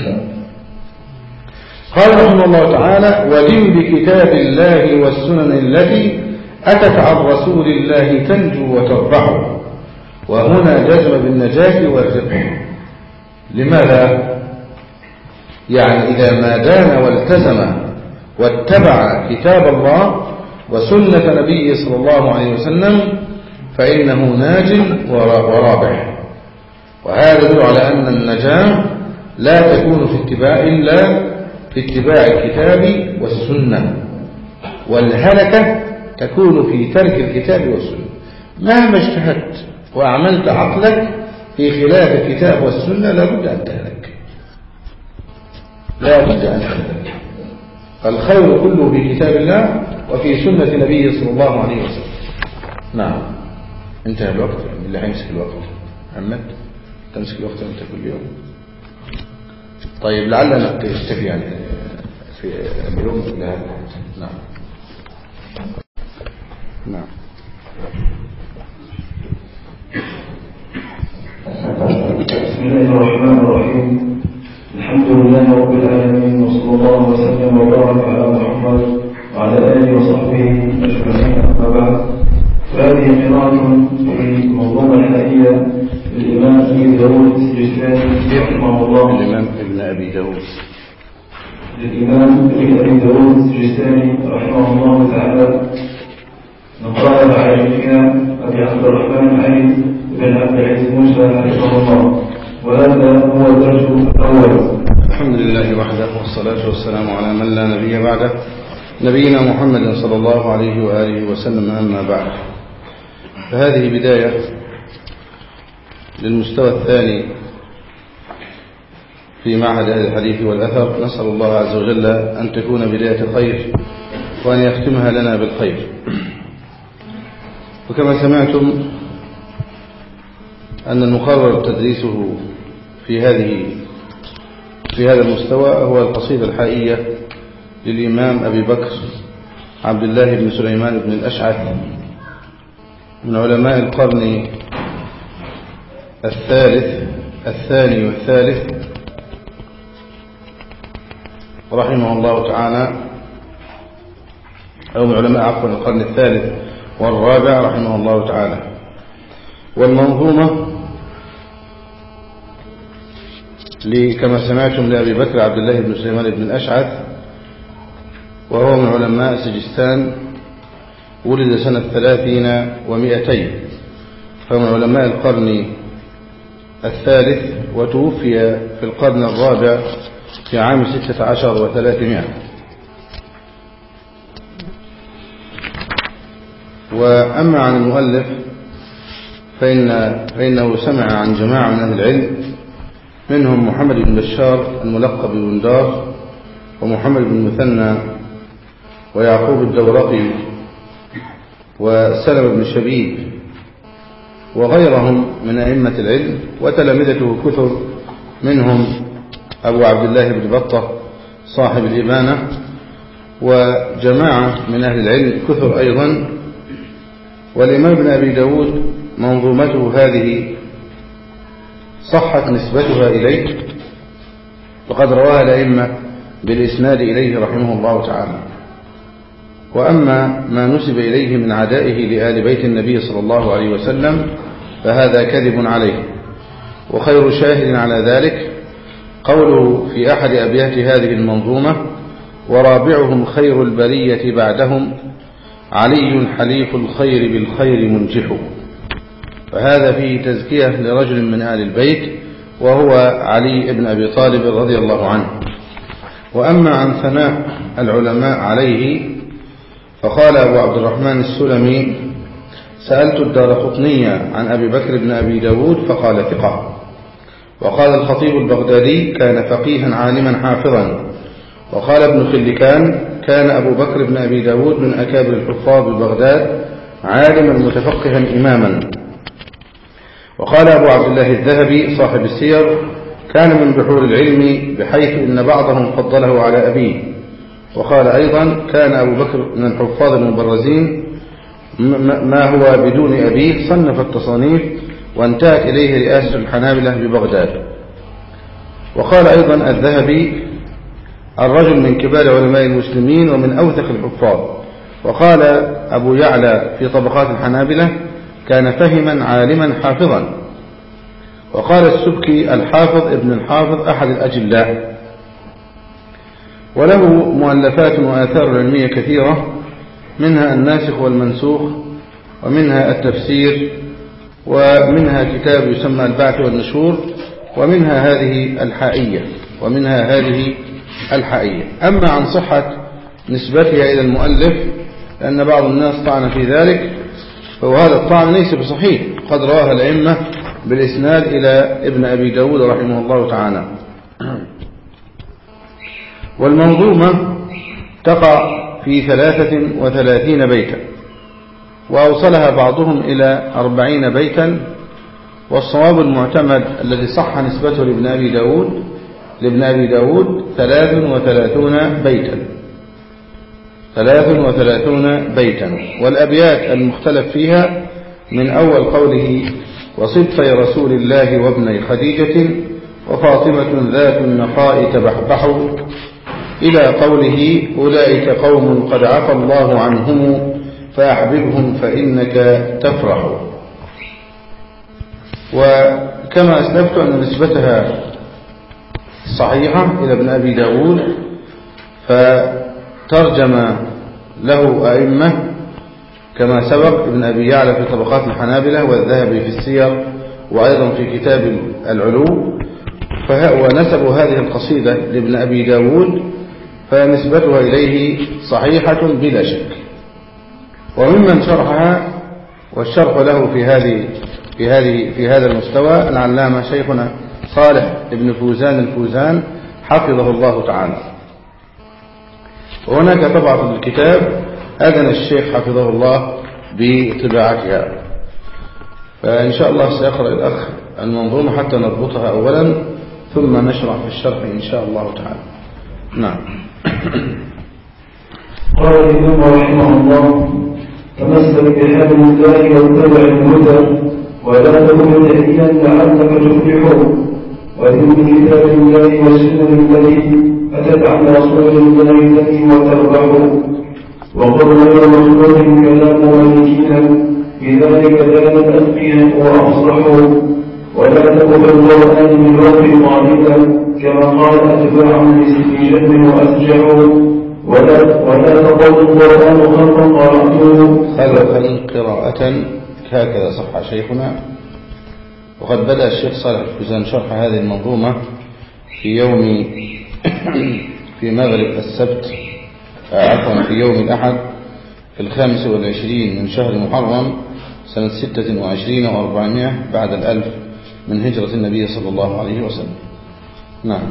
قال رحمه الله تعالى ودن بكتاب الله والسنن التي أتت عن رسول الله تنجو وتربح. وهنا جزم بالنجاة والرفق. لماذا؟ يعني إذا ما دان والتزم واتبع كتاب الله وسنة نبيه صلى الله عليه وسلم فإنه ناج ورابح. وهذا يدل على أن النجاة لا تكون في اتباع إلا في اتباع الكتاب والسنة، والهلكة تكون في ترك الكتاب والسنة. مهما اجتهدت وأعملت عقلك في خلاف الكتاب والسنة لابد أن تهلك، لابد أن تهلك. الخير كله في كتاب الله وفي سنة نبيه صلى الله عليه وسلم. نعم، انتهى الوقت. اللي هيمسك الوقت محمد، تمسك الوقت انت كل يوم. طيب لعلنا نكتفي يعني في اليوم لهذا. نعم نعم. بسم الله الرحمن الرحيم. الحمد لله رب العالمين، وصلى الله وسلم وبارك على محمد وعلى آله وصحبه أجمعين. أما بعد، فهذه قراءة في منظومة الحائية للإمام أبي داود السجستاني رحمه الله. الإمام ابن أبي داود، للإمام ابن أبي داود السجستاني رحمه الله تعالى، من قال على شيخنا أبي عبد الرحمن علي بن عبد العزيز موسى رحمه الله. وهذا هو الدرس الأول. الحمد لله وحده، والصلاة والسلام على من لا نبي بعده، نبينا محمد صلى الله عليه وآله وسلم. أما بعد، فهذه بداية للمستوى الثاني في معهد أهل الحديث والأثر. نسأل الله عز وجل أن تكون بداية خير وأن يختمها لنا بالخير. وكما سمعتم أن المقرر تدريسه في هذا المستوى هو القصيدة الحائية للإمام أبي بكر عبد الله بن سليمان بن الأشعث، من علماء القرن الثاني والثالث رحمه الله تعالى، أو من علماء القرن الثالث والرابع رحمه الله تعالى. والمنظومة كما سمعتم لأبي بكر عبد الله بن سليمان بن الأشعث، وهو من علماء سجستان، ولد سنة 30 و200، فمن علماء القرن الثالث، وتوفي في القرن الرابع في عام 16 و300. وأما عن المؤلف فإنه سمع عن جماعة من أهل العلم، منهم محمد بن بشار الملقب ببندار، ومحمد بن مثنى، ويعقوب الدورقي، وسلم بن شبيب، وغيرهم من أئمة العلم، وتلامذته كثر، منهم أبو عبد الله بن بطة صاحب الإبانة، وجماعة من أهل العلم كثر أيضا. والإمام ابن أبي داود منظومته هذه صحت نسبتها إليه، وقد رواها الأئمة بالإسناد إليه رحمه الله تعالى. وأما ما نسب إليه من عدائه لآل بيت النبي صلى الله عليه وسلم فهذا كذب عليه. وخير شاهد على ذلك قوله في أحد أبيات هذه المنظومة: ورابعهم خير البرية بعدهم، علي حليف الخير بالخير منجح. فهذا فيه تزكية لرجل من آل البيت، وهو علي بن أبي طالب رضي الله عنه. وأما عن ثناء العلماء عليه فقال أبو عبد الرحمن السلمي: سألت الدارقطني عن أبي بكر بن أبي داود فقال ثقة. وقال الخطيب البغدادي: كان فقيها عالما حافظا. وقال ابن خلكان: كان أبو بكر بن أبي داود من أكابر الحفاظ ببغداد، عالما متفقها إماما. وقال أبو عبد الله الذهبي صاحب السير: كان من بحور العلم، بحيث إن بعضهم فضله على أبيه. وقال أيضا: كان أبو بكر من الحفاظ المبرزين، ما هو بدون أبيه، صنف التصانيف وانتهت إليه رئاسة الحنابلة ببغداد. وقال أيضا الذهبي: الرجل من كبار علماء المسلمين ومن أوثق الحفاظ. وقال أبو يعلى في طبقات الحنابلة: كان فهما عالما حافظا. وقال السبكي: الحافظ ابن الحافظ أحد الأجلاء. وله مؤلفات وآثار علمية كثيرة، منها الناسخ والمنسوخ، ومنها التفسير، ومنها كتاب يسمى البعث والنشور، ومنها هذه الحائية. أما عن صحة نسبتها إلى المؤلف، لأن بعض الناس طعن في ذلك، وهذا الطعن ليس بصحيح، قد رواها الأئمة بالإسناد إلى ابن أبي داود رحمه الله تعالى. والمنظومة تقع في 33 بيتا، وأوصلها بعضهم إلى 40 بيتا، والصواب المعتمد الذي صح نسبته لابن أبي داود 33 بيتا، 33 بيتا. والأبيات المختلف فيها من أول قوله وصدفي رسول الله وابني خديجة وفاطمة ذات النقاء تبحبحوا إلى قوله أولئك قوم قد عفى الله عنهم فأحببهم فإنك تفرح. وكما أسلفت أن نسبتها صحيحة إلى ابن أبي داود، فترجم له أئمة كما سبق ابن أبي يعلى في طبقات الحنابلة والذهبي في السير وأيضا في كتاب العلو، ونسبوا هذه القصيدة لابن أبي داود، فنسبتها إليه صحيحة بلا شك. وممن شرحها والشرح له في هذا المستوى العلامة شيخنا صالح ابن فوزان الفوزان حفظه الله تعالى. وهناك طبعة الكتاب أذن الشيخ حفظه الله بطباعتها، فإن شاء الله سيقرأ الأخ المنظومة حتى نضبطها أولا ثم نشرح في الشرح إن شاء الله تعالى. نعم. قال الإمام رحمه الله تمسك بحبل الله واتبع الهدى ولا تكن جهيلا لعلك تفلح، واتم بكتاب الله والسنن التي أتت عن رسول الله الذي وتربح، وقل غير مخلوق كلام مليكنا بذلك دان الأتقياء وأصلحوا، ولا تكن القرآن من روح قاعدة كما قال أتباع لسن جد وأسجعوا، ولا تقل القرآن خلقا قراءة هكذا صح شيخنا. وقد بدأ الشيخ صالح الفوزان شرح هذه المنظومة في مغرب السبت، في يوم الأحد في 25 من شهر محرم سنة 26 و400 بعد 1000 من هجرة النبي صلى الله عليه وسلم. نعم.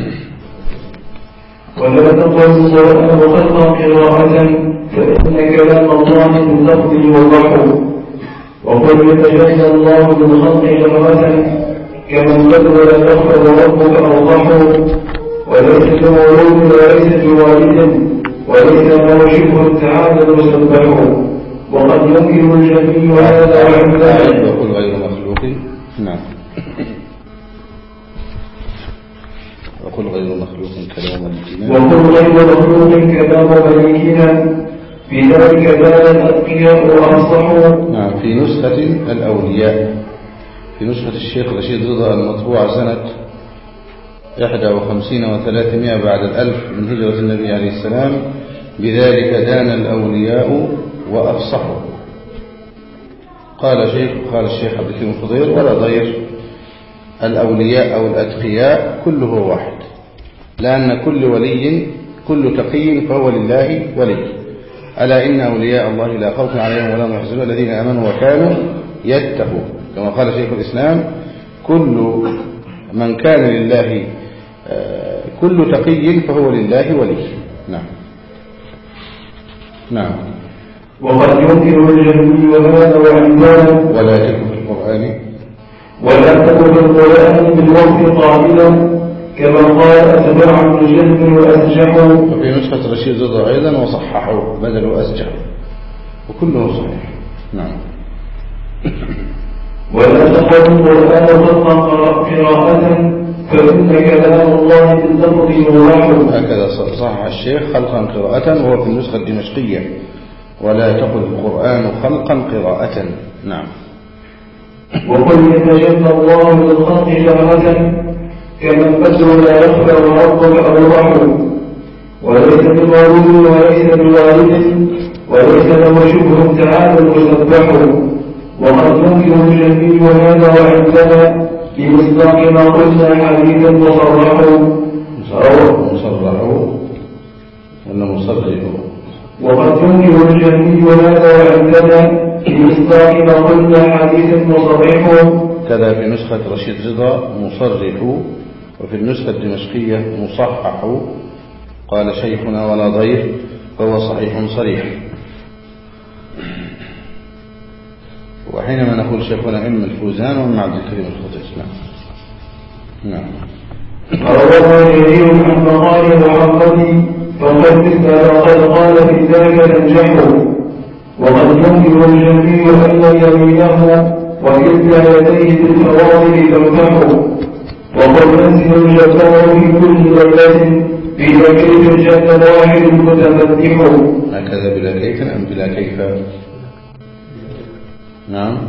ولا تقل القرآن خلقا قراءة فإن كلام الله باللفظ والوحي، وقل يتجلى الله بالخلق جهرة كمن بدل الأخر وربك أوضح، وليس بمولود وليس بوالد وليس له شبه تعالى المسبح، وقد يمكن الجميع هذا عندنا وقل غير مخلوق. نعم. وقل غير مخلوق كلام ملكنا بذلك دان الأتقياء وأصلحوا. نعم. في نسخة الأولياء، في نسخة الشيخ رشيد رضا المطبوعة سنة 51 و300 بعد 1000 من هجرة النبي عليه السلام، بذلك دان الأولياء وأفصحوا. قال الشيخ عبد الكريم الخضير ولا ضير، الأولياء أو الأتقياء كله واحد، لأن كل تقي فهو لله ولي. ألا إن أولياء الله لا خوف عليهم ولا هم يحزنون الذين آمنوا وكانوا يتقون، كما قال شيخ الإسلام كل من كان لله كل تقي فهو لله ولي. نعم. نعم. وقد يمكن الجميع وهذا وعندنا ولا تكن في القرآن بالوقت قابلا كما قال أتباع الجن وأسجحوا. وفي نسخة رشيد رضا أيضا وصححوا بدل وأسجحوا، وكله صحيح. نعم. ولا تقل القرآن خلقا قراءة فإن كلام الله باللفظ يوضح. هكذا صحح الشيخ خلقا قراءة، وهو في النسخة الدمشقية ولا تقل القرآن خلقا قراءة. نعم. وقل يتجلى الله بالخلق جهرة كمن بدل لا يخفى وربك أوضح، وليس بمولود وليس بوالد وليس له شبه تعالى المسبح، وقد يمكن الجميع هذا وعندنا بمصداق ما قلنا حديثا مصرح ولا مصرح. وقد يمكن الجميع هذا وعندنا في مصداق ما قلنا حديث مصرح. كذا في نسخة رشيد رضا مصرح، وفي النسخة الدمشقية مصحح. قال شيخنا ولا ضير، فهو صحيح صريح. وحينما نقول شيخنا إما الفوزان وإما عبد الكريم الخطيب. نعم. رواه جرير عن مقال محمد فقد قال في ذاك تنجح. وقد ينكر الجميع أن يمينه وكلتا يديه بالفواضل تمدح. وقد ينزل الجبار في كل ليلة بلا كيف جد واحد متفتح. هكذا بلا كيف أم بلا كيف؟ نعم،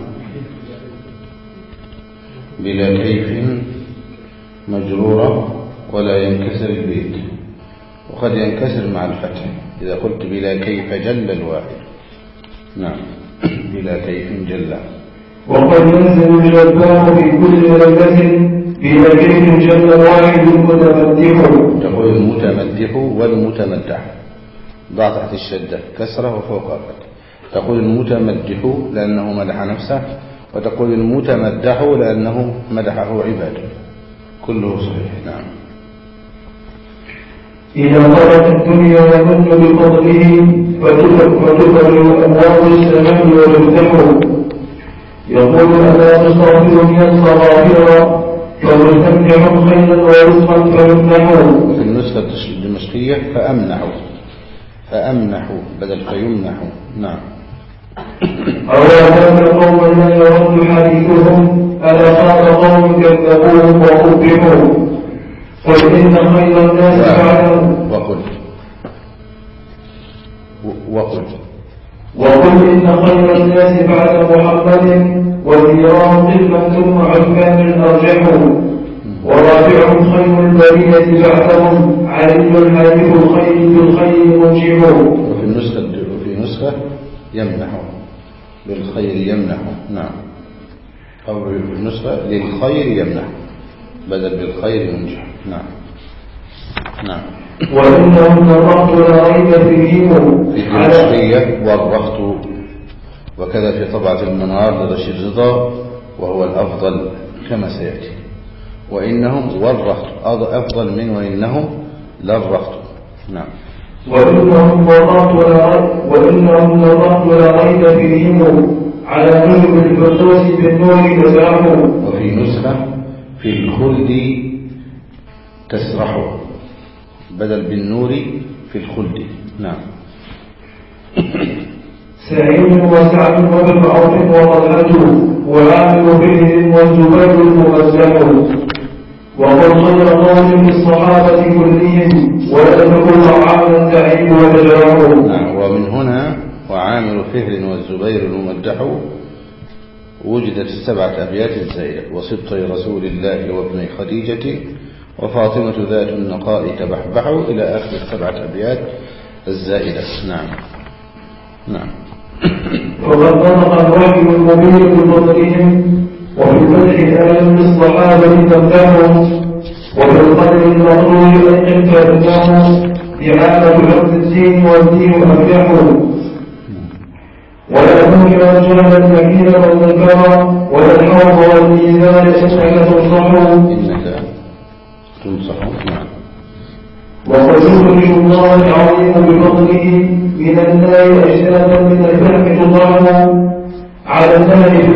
بلا كيف مجرورة ولا ينكسر البيت، وقد ينكسر مع الفتح إذا قلت بلا كيف جل الواحد. نعم، بلا كيف جل. وقد ينزل الجبار في كل ليلة بلا كيف جل واحد متفتح. تقول المتمدح والمتمدح، ضع تحت الشدة كسرة وفوقها فتح. تقول المتمدح لأنه مدح نفسه، وتقول المتمدح لأنه مدحه عباده، كله صحيح. نعم. إذا طرت الدنيا يمن بفضله فتفرغ أبواب السماء وتفتح. يقول ألا تستغفرني الصغائر فمستمتع خيرا ورزقا فيمنح. في النسخة الدمشقية فأمنحوا بدل فيمنحوا. نعم. أو كان قوما لا يرد حديثهم ألا خاف قوم كذبوهم وقبحوا. قل إن خير الناس بعد وقل إن خير الناس بعد محمد والكرام قمة ثم عثمان أرجح. ورابعهم خير البرية بعدهم علي الحديث الخير بالخير منجح. وفي نسخة يمنح بالخير يمنح. نعم. أو في النسخة للخير يمنح بدل بالخير منجح. نعم. نعم. وإنهم الرهط لا ريب فيهم في الدمشقية والرهط، وكذا في طبعة المنار لرشيد رضا وهو الأفضل كما سيأتي. وإنهم والرهط أفضل من وإنهم للرهط. نعم. وإنهم الرهط لا ريب فيهم على نجم الفردوس بالنور تسرحوا. وفي نسخة في الخلد تسرح بدل بالنور في الخلد. نعم. سعيد وسعد وابن عوف وطلحة وعامل بهم والزبير الممزح. وقل خير قول في الصحابة كلهم ولم يكن طعاما تعيب وتجرح. نعم. ومن هنا وعامل فهر والزبير الممدح وجدت السبعة أبيات الزائدة: وسبطي رسول الله وابن خديجة وفاطمة ذات النقاء تبحبحوا إلى آخر السبعة أبيات الزائدة. نعم. نعم. وقد نطق الوحي المبين بفضلهم وفي الفتح آل للصحابة تمدحهم وفي القدر المطلوب أن تبدحوا إعانة حفظ الدين والدين أفلحوا. ولا تنكر الجهل الكبير والذكر ولا الحوض والميزان إنك تنصح. نعم. وقد يخرج الله العظيم بفضله من النار أجسادا من الفهم تضعه على النار في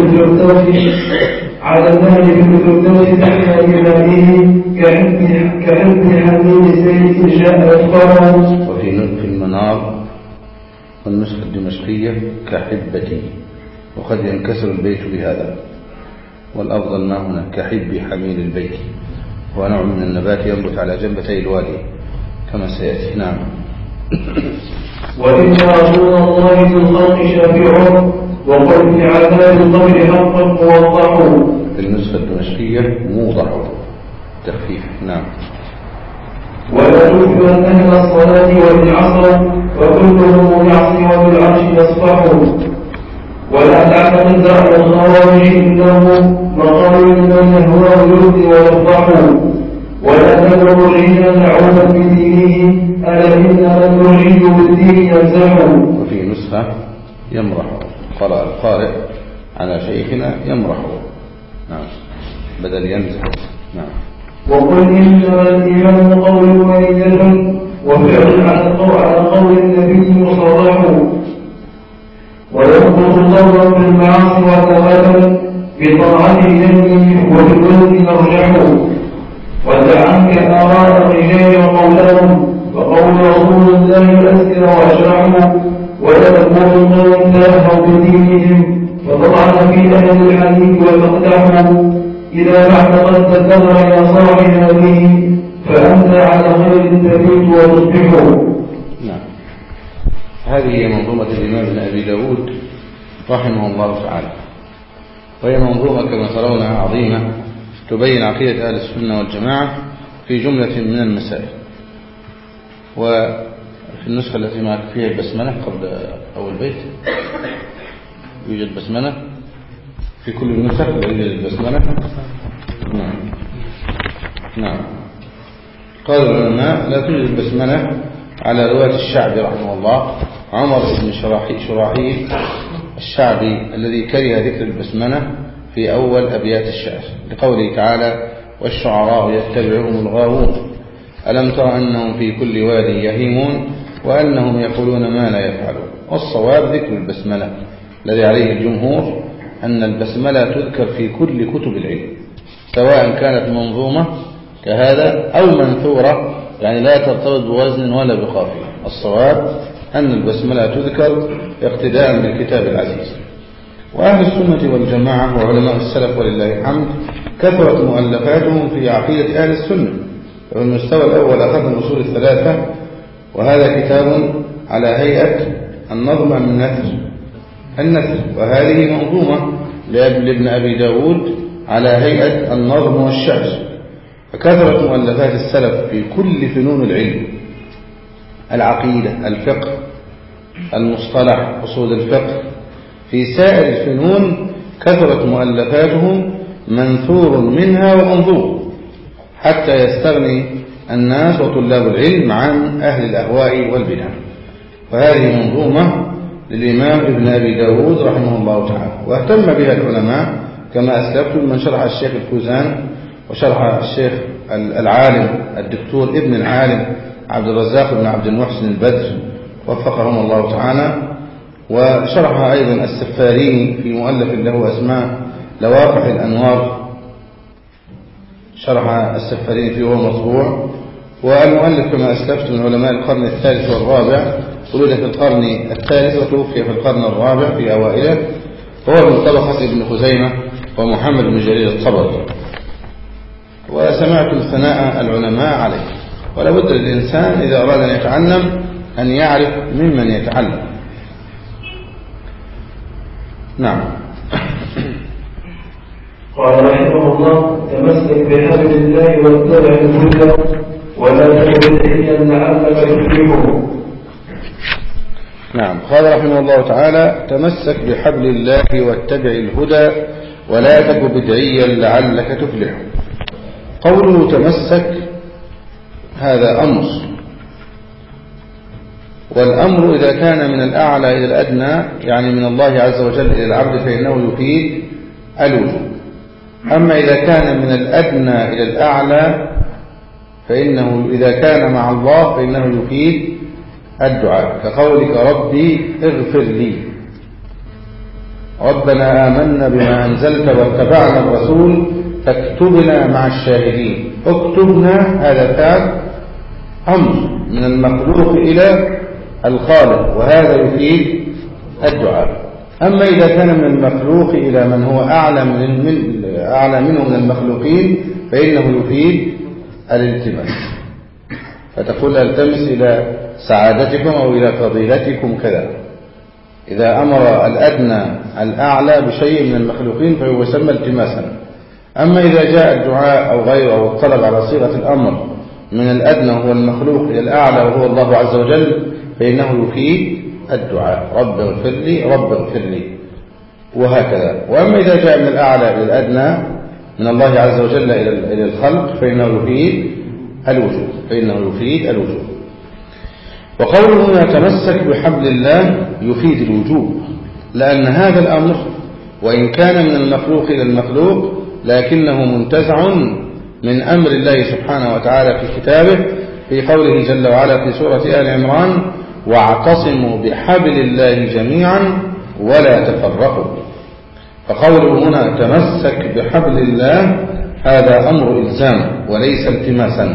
الفردوس تحت إمامه كحب حميد سيف جاء يفقره. وفي المنار والنسخة الدمشقية كحبتي، وقد ينكسر البيت بهذا، والأفضل ما هنا كحب حميل البيت، هو نوع من النبات ينبت على جنبتي الوادي كما سيأتي. نعم. وإن رسول الله في الخلق شافع وقل في عذاب القبر حقا موضح. في النسخة الدمشقية موضح تخفيف. نعم. ولا تنكر أهل الصلاة والعصر وكلهم يعصي وبالعرش يصفح. ولا تعتقد أن الخوارج إنهم مقال من يهوى يؤذي ويفضح. ولا تدعو الرجال نعوذا بدينه ألا إن من يريد بالدين يمزح. وفي نسخة يمرح. قرأ القارئ على شيخنا يمرح. نعم بدل يمزح. نعم. وقل إنما الإيمان قول ونية وفعل على قول النبي مصرح، وينقض قولا بالمعاصي وتغافل بطاعة يده وبالوزن نرجح. ودع عنك آراء الرجال وقولهم وقول رسول الله أزكى وأشرح، ولا تكون قوم تاهوا بدينهم فطبعا في أهل الحديث وتقدحوا. إذا اعتقدت الدهر يا صاحب به فأنت على غير تبيت وتصبح. نعم. هذه هي منظومة الإمام ابن أبي داود رحمه الله تعالى، وهي منظومة كما ترونها عظيمة تبين عقيدة أهل السنة والجماعة في جملة من المسائل. وفي النسخة التي معك فيها البسملة قبل أول بيت يوجد بسملة في كل النسخ يوجد البسملة. نعم. نعم. قال العلماء لا توجد البسملة على رواية الشعبي رحمه الله عمر بن شراحيل الشعبي الذي كره ذكر البسملة في أول أبيات الشعر لقوله تعالى والشعراء يتبعهم الغاوون ألم تر أنهم في كل واد يهيمون وأنهم يقولون ما لا يفعلون. والصواب ذكر البسملة الذي عليه الجمهور أن البسملة تذكر في كل كتب العلم سواء كانت منظومة كهذا أو منثورة يعني لا ترتبط بوزن ولا بقافية. الصواب أن البسملة تذكر اقتداء بالكتاب العزيز. وأهل السنة والجماعة وعلماء السلف ولله الحمد كثرت مؤلفاتهم في عقيدة أهل السنة. وفي المستوى الأول أخذنا الأصول الثلاثة وهذا كتاب على هيئة النظم من النثر، وهذه منظومة لابن أبي داود على هيئة النظم والشعر. فكثرت مؤلفات السلف في كل فنون العلم العقيدة الفقه المصطلح أصول الفقه. في سائر الفنون كثرت مؤلفاتهم منثور منها ومنظور حتى يستغني الناس وطلاب العلم عن أهل الأهواء والبدع. وهذه منظومة للإمام ابن أبي داود رحمه الله تعالى، واهتم بها العلماء كما أسلفت من شرح الشيخ الفوزان وشرح الشيخ العالم الدكتور ابن العالم عبد الرزاق بن عبد المحسن البدر وفقهم الله تعالى، وشرحها أيضا السفاريني في مؤلف له أسماء لواقح الأنوار، شرح السفاريني فيه وهو مطبوع. والمؤلف كما أسلفت من علماء القرن الثالث والرابع، ولد في القرن الثالث وتوفي في القرن الرابع في أوائله، وهو من طبقة ابن خزيمة ومحمد بن جرير الطبري. وسمعت ثناء العلماء عليه. ولا بد للإنسان إذا أراد أن يتعلم أن يعرف ممن يتعلم. نعم. قال رحمه الله تمسك بحبل الله واتبع الهدى ولا تكن بدعيا لعلك تفلحه. نعم. قال رحمه الله تعالى تمسك بحبل الله واتبع الهدى ولا تك بدعيا لعلك تفلح. قوله تمسك هذا أمر، والأمر إذا كان من الأعلى إلى الأدنى يعني من الله عز وجل إلى العبد فإنه يفيد الوجوب. أما إذا كان من الأدنى إلى الأعلى فإنه إذا كان مع الله فإنه يفيد الدعاء، كقولك ربي اغفر لي، ربنا آمنا بما أنزلت واتبعنا الرسول فاكتبنا مع الشاهدين. اكتبنا هذا فعل أمر من المخلوق إلى الخالق وهذا يفيد الدعاء. أما إذا كان من المخلوق إلى من هو أعلى منه من المخلوقين فإنه يفيد الالتماس، فتقول التمس إلى سعادتكم أو إلى فضيلتكم كذا. إذا أمر الأدنى الأعلى بشيء من المخلوقين فهو يسمى التماسا. أما إذا جاء الدعاء أو غيره أو الطلب على صيغة الأمر من الأدنى وهو المخلوق إلى الأعلى وهو الله عز وجل فإنه يفيد الدعاء، رب اغفر لي رب اغفر لي وهكذا. وأما إذا جاء من الأعلى إلى الأدنى من الله عز وجل إلى الخلق فإنه يفيد الوجوب، فإنه يفيد الوجوب. وقوله هنا تمسك بحبل الله يفيد الوجوب، لأن هذا الأمر وإن كان من المخلوق إلى المخلوق لكنه منتزع من أمر الله سبحانه وتعالى في كتابه في قوله جل وعلا في سورة آل عمران: واعتصموا بحبل الله جميعا ولا تفرقوا. فقوله هنا تمسك بحبل الله هذا أمر إلزام وليس التماسا.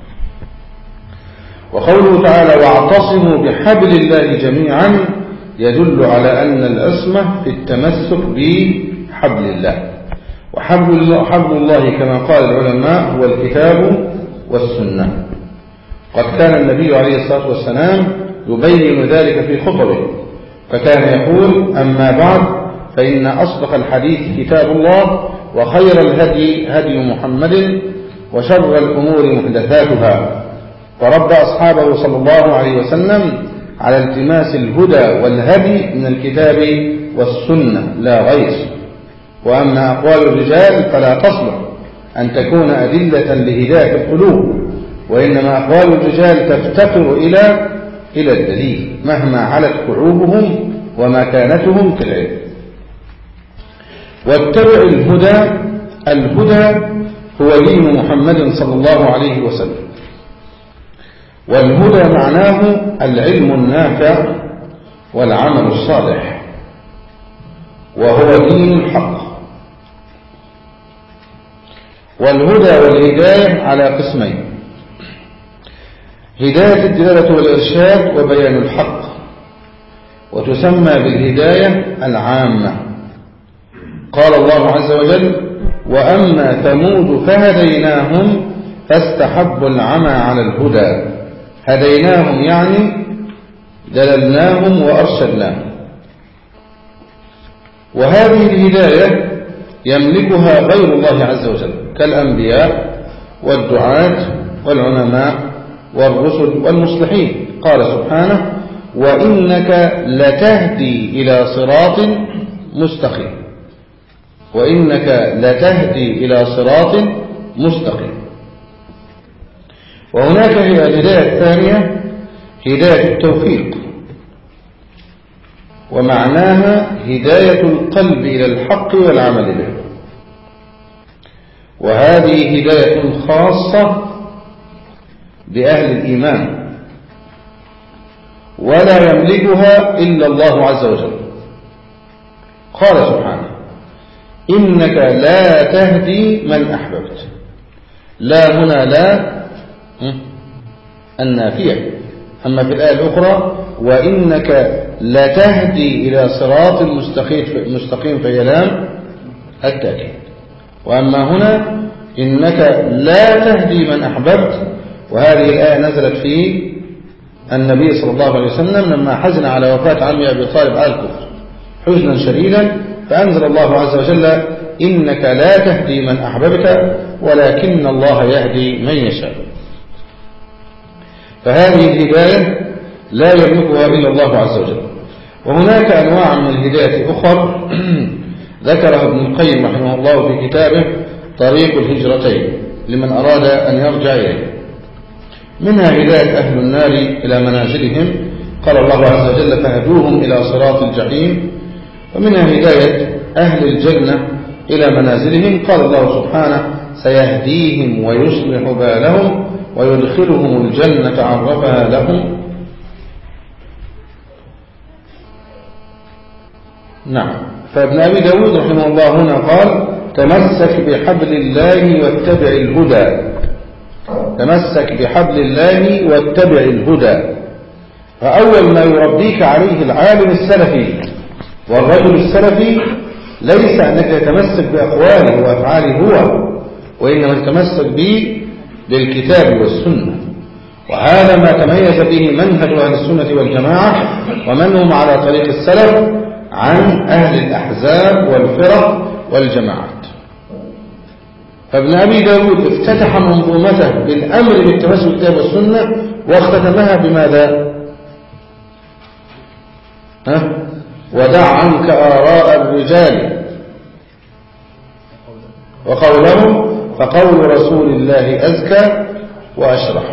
وقوله تعالى واعتصموا بحبل الله جميعا يدل على أن العصمة في التمسك بحبل الله. وحبل الله كما قال العلماء هو الكتاب والسنة. قد كان النبي عليه الصلاة والسلام يبين ذلك في خطبه، فكان يقول: أما بعد فإن أصدق الحديث كتاب الله، وخير الهدي هدي محمد، وشر الأمور محدثاتها. فرب أصحابه صلى الله عليه وسلم على التماس الهدى والهدي من الكتاب والسنة لا غير. وأما أقوال الرجال فلا تصلح أن تكون أدلة لهداية القلوب، وإنما أقوال الرجال تفتقر إلى الدليل مهما علت كعوبهم ومكانتهم في العلم. واتبع الهدى. الهدى هو دين محمد صلى الله عليه وسلم، والهدى معناه العلم النافع والعمل الصالح، وهو دين الحق. والهدى والهداية على قسمين: هداية الدلالة والإرشاد وبيان الحق، وتسمى بالهداية العامة. قال الله عز وجل: وأما ثمود فهديناهم فاستحبوا العمى على الهدى. هديناهم يعني دللناهم وأرشدناهم. وهذه الهداية يملكها غير الله عز وجل كالأنبياء والدعاة والعلماء والرسل والمصلحين. قال سبحانه: وإنك لتهدي إلى صراط مستقيم. وإنك لتهدي إلى صراط مستقيم. وهناك هي الهداية الثانية هداية التوفيق، ومعناها هداية القلب إلى الحق والعمل به. وهذه هداية خاصة بأهل الإيمان، ولا يملكها إلا الله عز وجل. قال سبحانه: إنك لا تهدي من أحببت. لا هنا لا النافية. أما في الآية الأخرى: وإنك لتهدي إلى صراط مستقيم فهي لام التأكيد. وأما هنا إنك لا تهدي من أحببت، وهذه الآية نزلت في النبي صلى الله عليه وسلم لما حزن على وفاة عمه أبي طالب على الكفر حزنا شديدا، فأنزل الله عز وجل: إنك لا تهدي من أحببت ولكن الله يهدي من يشاء. فهذه الهداية لا يملكها إلا الله عز وجل. وهناك أنواع من الهداية أخرى ذكرها ابن القيم رحمه الله في كتابه طريق الهجرتين لمن أراد أن يرجع إليه. منها هداية أهل النار إلى منازلهم، قال الله عز وجل: فهدوهم إلى صراط الجحيم. ومنها هداية أهل الجنة إلى منازلهم، قال الله سبحانه: سيهديهم ويصلح بالهم ويدخلهم الجنة عرفها لهم. نعم. فابن أبي داود رحمه الله هنا قال: تمسك بحبل الله واتبع الهدى. تمسك بحبل الله واتبع الهدى. فأول ما يربيك عليه العالم السلفي والرجل السلفي ليس أنك تتمسك بأقواله وأفعاله هو، وإنما تتمسك به بالكتاب والسنة. وهذا ما تميز به منهج أهل السنة والجماعة ومن هم على طريق السلف عن أهل الأحزاب والفرق والجماعات. فابن أبي داود افتتح منظومته بالأمر بالتمسك بالكتاب والسنة، واختتمها بماذا؟ ودع عنك آراء الرجال وقولهم فقول رسول الله أزكى وأشرح.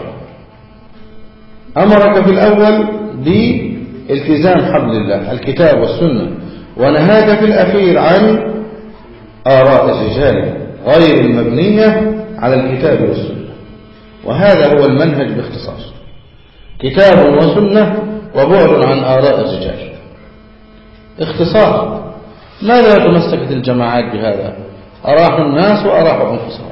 أمرك في الأول بالتزام حبل الله الكتاب والسنة، ونهاك في الأخير عن آراء الرجال غير المبنية على الكتاب والسنة. وهذا هو المنهج باختصار، كتاب وسنة وبعد عن آراء الرجال. اختصار. ماذا تمسكت الجماعات بهذا؟ أراحوا الناس وأراحوا أنفسهم.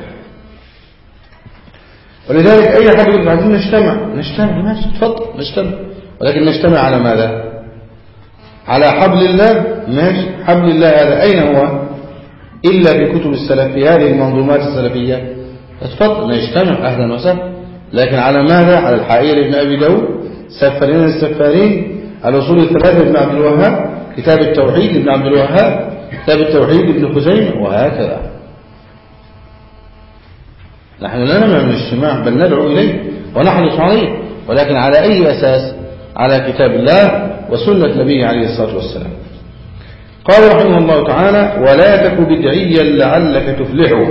ولذلك أي حد يقول عايزين نجتمع ماشي، تفضل نجتمع، ولكن نجتمع على ماذا؟ على حبل الله. ماشي، حبل الله هذا أين هو؟ إلا بكتب السلف في هذه المنظومات السلفية. تفضل نجتمع، أهلا وسهلا، لكن على ماذا؟ على الحائية لابن أبي داود، سفارين السفارين، الأصول الثلاثة لابن عبد الوهاب، كتاب التوحيد لابن عبد الوهاب، كتاب التوحيد لابن خزيمة، وهكذا. نحن لا نمنع من الاجتماع، بل ندعو إليه ونحرص عليه، ولكن على أي أساس؟ على كتاب الله وسنة نبيه عليه الصلاة والسلام. قال رحمه الله تعالى: ولا تك بدعيا لعلك تفلح.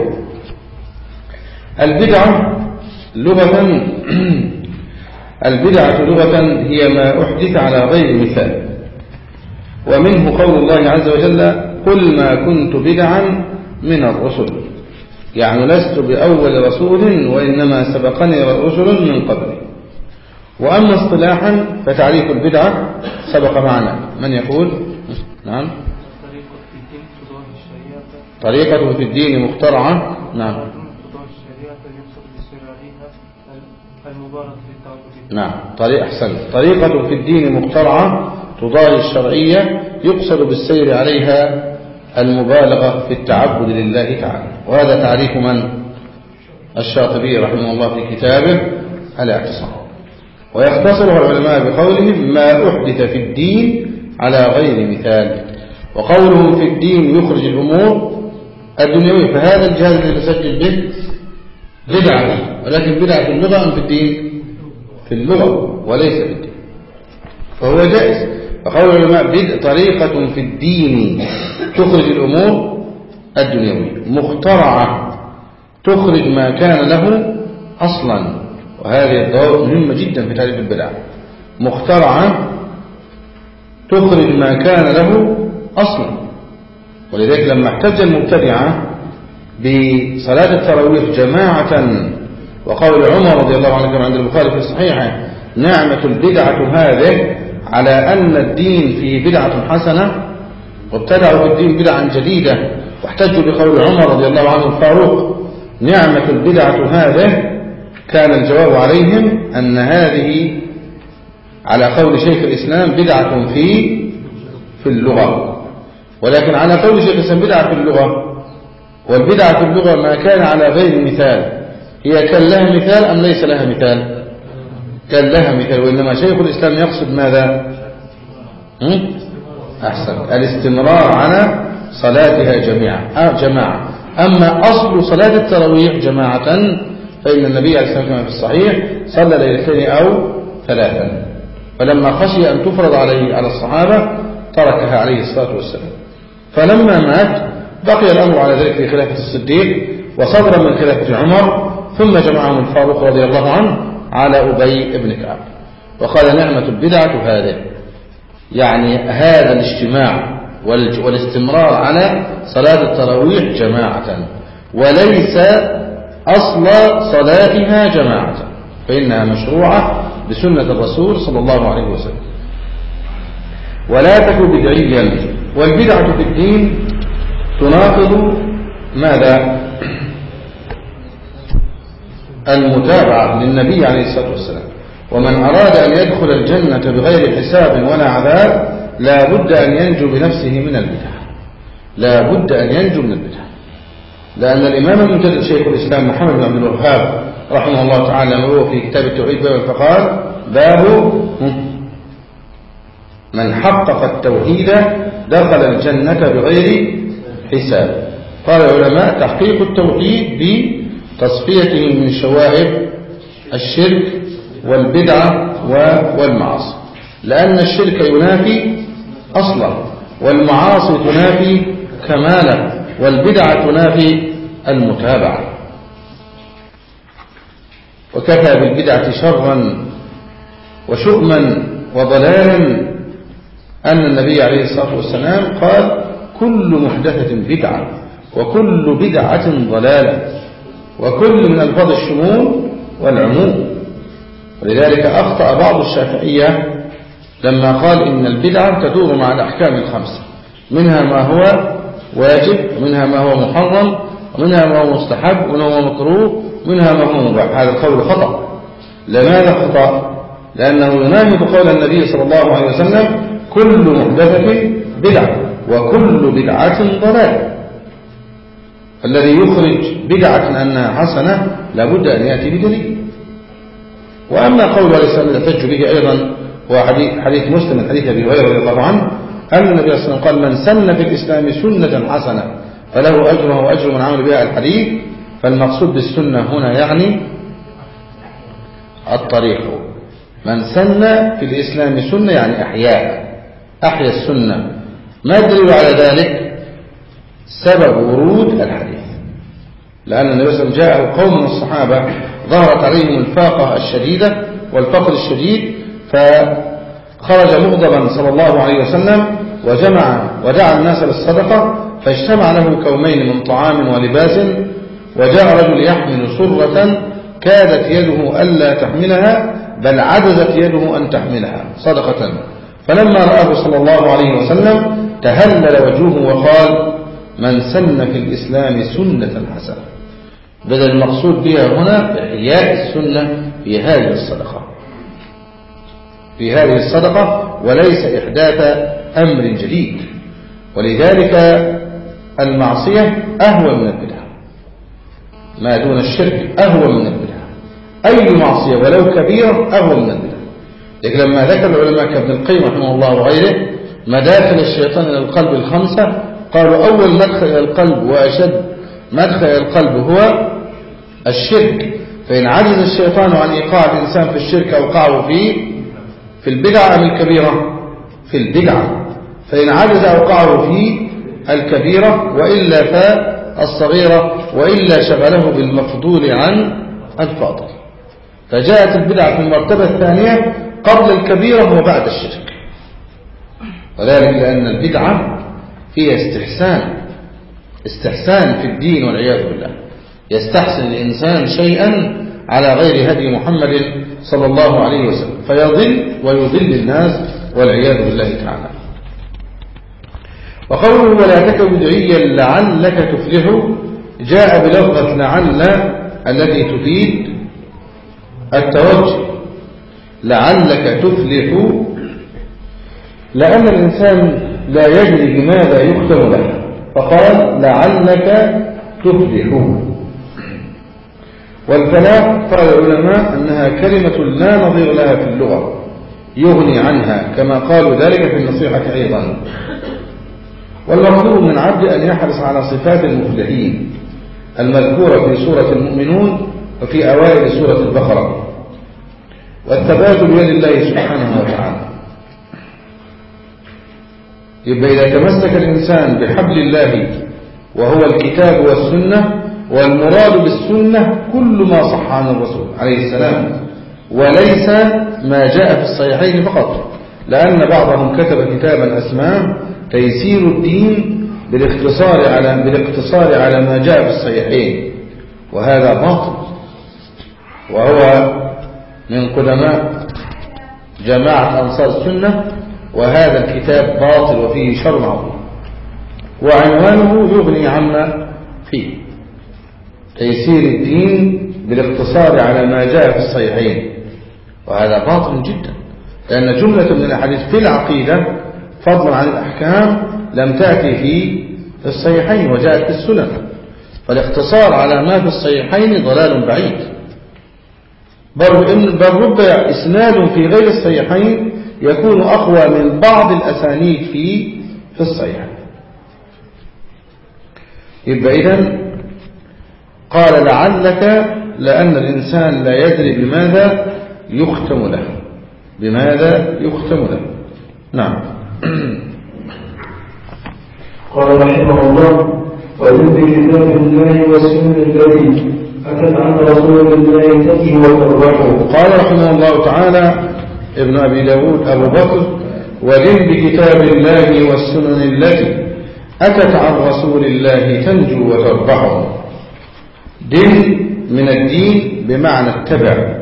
البدعة لغة هي ما أحدث على غير مثال، ومنه قول الله عز وجل: قل ما كنت بدعا من الرسل، يعني لست بأول رسول وإنما سبقني رسل من قبلي. وأما اصطلاحا فتعريف البدعة سبق معنا. من يقول؟ نعم. طريقة في الدين مخترعة. نعم. نعم. طريقة في الدين مخترعة تضاهي الشرعية يقصد بالسير عليها المبالغة في التعبد لله تعالى. وهذا تعريف من؟ الشاطبي رحمه الله في كتابه الاعتصام. ويختصرها العلماء بقولهم: ما أحدث في الدين على غير مثال. وقولهم في الدين يخرج الأمور الدنيوية، فهذا الجهاز الذي نسجل به بدعة، ولكن بدعة في اللغة أم في الدين؟ في اللغة وليس في الدين، فهو جائز. فقول العلماء: طريقة في الدين تخرج الأمور الدنيوية، مخترعة تخرج ما كان له أصلا. وهذه الضوابط مهمة جدا في تعريف البدعة. مخترعة تخرج ما كان له أصلا. ولذلك لما احتج المبتدعة بصلاة التراويح جماعة وقول عمر رضي الله عنه كما عند البخاري في الصحيحة: نعمة البدعة هذه، على أن الدين فيه بدعة حسنة، وابتدعوا في الدين بدعا جديدة، واحتجوا بقول عمر رضي الله عنه الفاروق: نعمة البدعة هذه، كان الجواب عليهم أن هذه على قول شيخ الإسلام بدعة في اللغة، ولكن على قول شيخ الإسلام بدعة في اللغة. والبدعة في اللغة ما كان على غير مثال. هي كان لها مثال أم ليس لها مثال؟ كان لها مثال. وإنما شيخ الإسلام يقصد ماذا؟ أحسن، الاستمرار على صلاتها جماعة. أما أصل صلاة التراويح جماعة فإن النبي عليه الصلاة والسلام في الصحيح صلى ليلتين أو ثلاثا، فلما خشي أن تفرض على الصحابة تركها عليه الصلاة والسلام. فلما مات بقي الأمر على ذلك في خلافة الصديق، وصدر من خلافة عمر، ثم جمعهم الفاروق رضي الله عنه على أبي بن كعب، وقال: نعمة البدعة هذه، يعني هذا الاجتماع والاستمرار على صلاة التراويح جماعة، وليس أصل صلاتها جماعة، فإنها مشروعة بسنة الرسول صلى الله عليه وسلم. ولا تك بدعيا. والبدعة في الدين تناقض ماذا؟ المتابعة للنبي عليه الصلاة والسلام. ومن أراد أن يدخل الجنة بغير حساب ولا عذاب لا بد أن ينجو بنفسه من البدع، لا بد أن ينجو من البدع. لأن الإمام المجدد شيخ الإسلام محمد بن عبد الوهاب رحمه الله تعالى وهو في كتاب التوحيد فقال: باب من حقق التوحيد دخل الجنة بغير حساب. قال العلماء: تحقيق التوحيد بتصفيته من شوائب الشرك والبدعة والمعاصي، لأن الشرك ينافي أصلا، والمعاصي تنافي كمالا، والبدعة تنافي المتابعة. وكفى بالبدعة شرا وشؤما وضلالا أن النبي عليه الصلاة والسلام قال كل محدثة بدعة وكل بدعة ضلالة، وكل من ألفاظ الشمول والعموم. ولذلك أخطأ بعض الشافعية لما قال إن البدعة تدور مع الأحكام الخمسة، منها ما هو واجب، ومنها ما هو محرم، ومنها ما هو مستحب، ومنها ما هو مكروه، ومنها ما هو مباح. هذا القول خطأ. لماذا خطأ؟ لأنه يناهض قول النبي صلى الله عليه وسلم كل محدثة بدعة وكل بدعة ضلالة. الذي يخرج بدعة أنها حسنة لابد أن يأتي بدليل. وأما قول عليه السلام يحتج به أيضا هو حديث مسلم من حديث أبي هريرة رضي الله عنه أن النبي صلى الله عليه وسلم قال من سن في الإسلام سنة حسنة فله أجرها وأجر من عمل بها. الحديث. فالمقصود بالسنة هنا يعني الطريق. من سن في الإسلام سنة يعني أحيا السنة. ما الدليل على ذلك؟ سبب ورود الحديث. لأن النبي صلى الله عليه وسلم جاءه قوم من الصحابة ظهرت عليهم الفاقة الشديدة والفقر الشديد، فخرج مغضبا صلى الله عليه وسلم ودعا الناس للصدقة، فاجتمع له كومين من طعام ولباس، وجاء رجل يحمل سرة كادت يده ألا تحملها بل عجزت يده أن تحملها صدقة، فلما رآه صلى الله عليه وسلم تهلل وجهه وقال من سن في الإسلام سنة حسنة. بدل المقصود بها هنا إحياء السنة في هذه الصدقة وليس إحداث أمر جديد. ولذلك المعصية أهون من البدعة، ما دون الشرك أهون من البدعة. أي معصية ولو كبيرة أهون من البدعة. لكن لما ذكر العلماء كابن القيم رحمه الله وغيره مداخل الشيطان إلى القلب الخمسة، قالوا أول مدخل إلى القلب وأشد مدخل إلى القلب هو الشرك، فإن عجز الشيطان عن إيقاع الإنسان في الشرك أوقعه في البدعة أم الكبيرة؟ في البدعة. فإن عجز أوقعه في الكبيرة، وإلا فالصغيرة، وإلا شغله بالمفضول عن الفاضل. فجاءت البدعة في المرتبة الثانية قبل الكبيرة وبعد الشرك. وذلك لأن البدعة هي استحسان في الدين والعياذ بالله. يستحسن الإنسان شيئا على غير هدي محمد صلى الله عليه وسلم فيضل ويضل الناس والعياذ بالله تعالى. وقوله ولا تك بدعيا لعلك تفلح جاء بلفظة لعل التي تفيد التوجه. لعلك تفلح لأن الإنسان لا يدري بماذا يختم له، فقال لعلك تفلح. والفلاح قال العلماء أنها كلمة لا نظير لها في اللغة يغني عنها، كما قالوا ذلك في النصيحة أيضا. والمطلوب من عبد أن يحرص على صفات المفلحين المذكورة في سورة المؤمنون وفي أوائل سورة البقرة، والثبات بيد الله سبحانه وتعالى. يبقى إذا تمسك الإنسان بحبل الله وهو الكتاب والسنة، والمراد بالسنة كل ما صح عن الرسول عليه السلام وليس ما جاء في الصحيحين فقط، لأن بعضهم كتب كتابا اسماه تيسير الدين بالاقتصار على ما جاء في الصحيحين، وهذا باطل، وهو من قدماء جماعة أنصار السنة، وهذا الكتاب باطل وفيه شر عظيم، وعنوانه يغني عما فيه تيسير الدين بالاقتصار على ما جاء في الصحيحين، وهذا باطل جدا، لأن جملة من الأحاديث في العقيدة فضلا عن الأحكام لم تأتي في الصحيحين وجاءت في السنن، فالاقتصار على ما في الصحيحين ضلال بعيد، بل رب إسناد في غير الصحيحين يكون أقوى من بعض الأسانيد في الصحيحين. يبقى إذن قال لعلك لأن الإنسان لا يدري بماذا يختم له. نعم. قال رحمه الله وذب كتاب الله والسنة الذي أتت عن رسول الله تجي وتربحه. قال رحمه الله تعالى ابن أبي داود أبو بكر ودن بكتاب الله والسنن التي أتت عن رسول الله تنجو وتربح. دن من الدين بمعنى اتبع.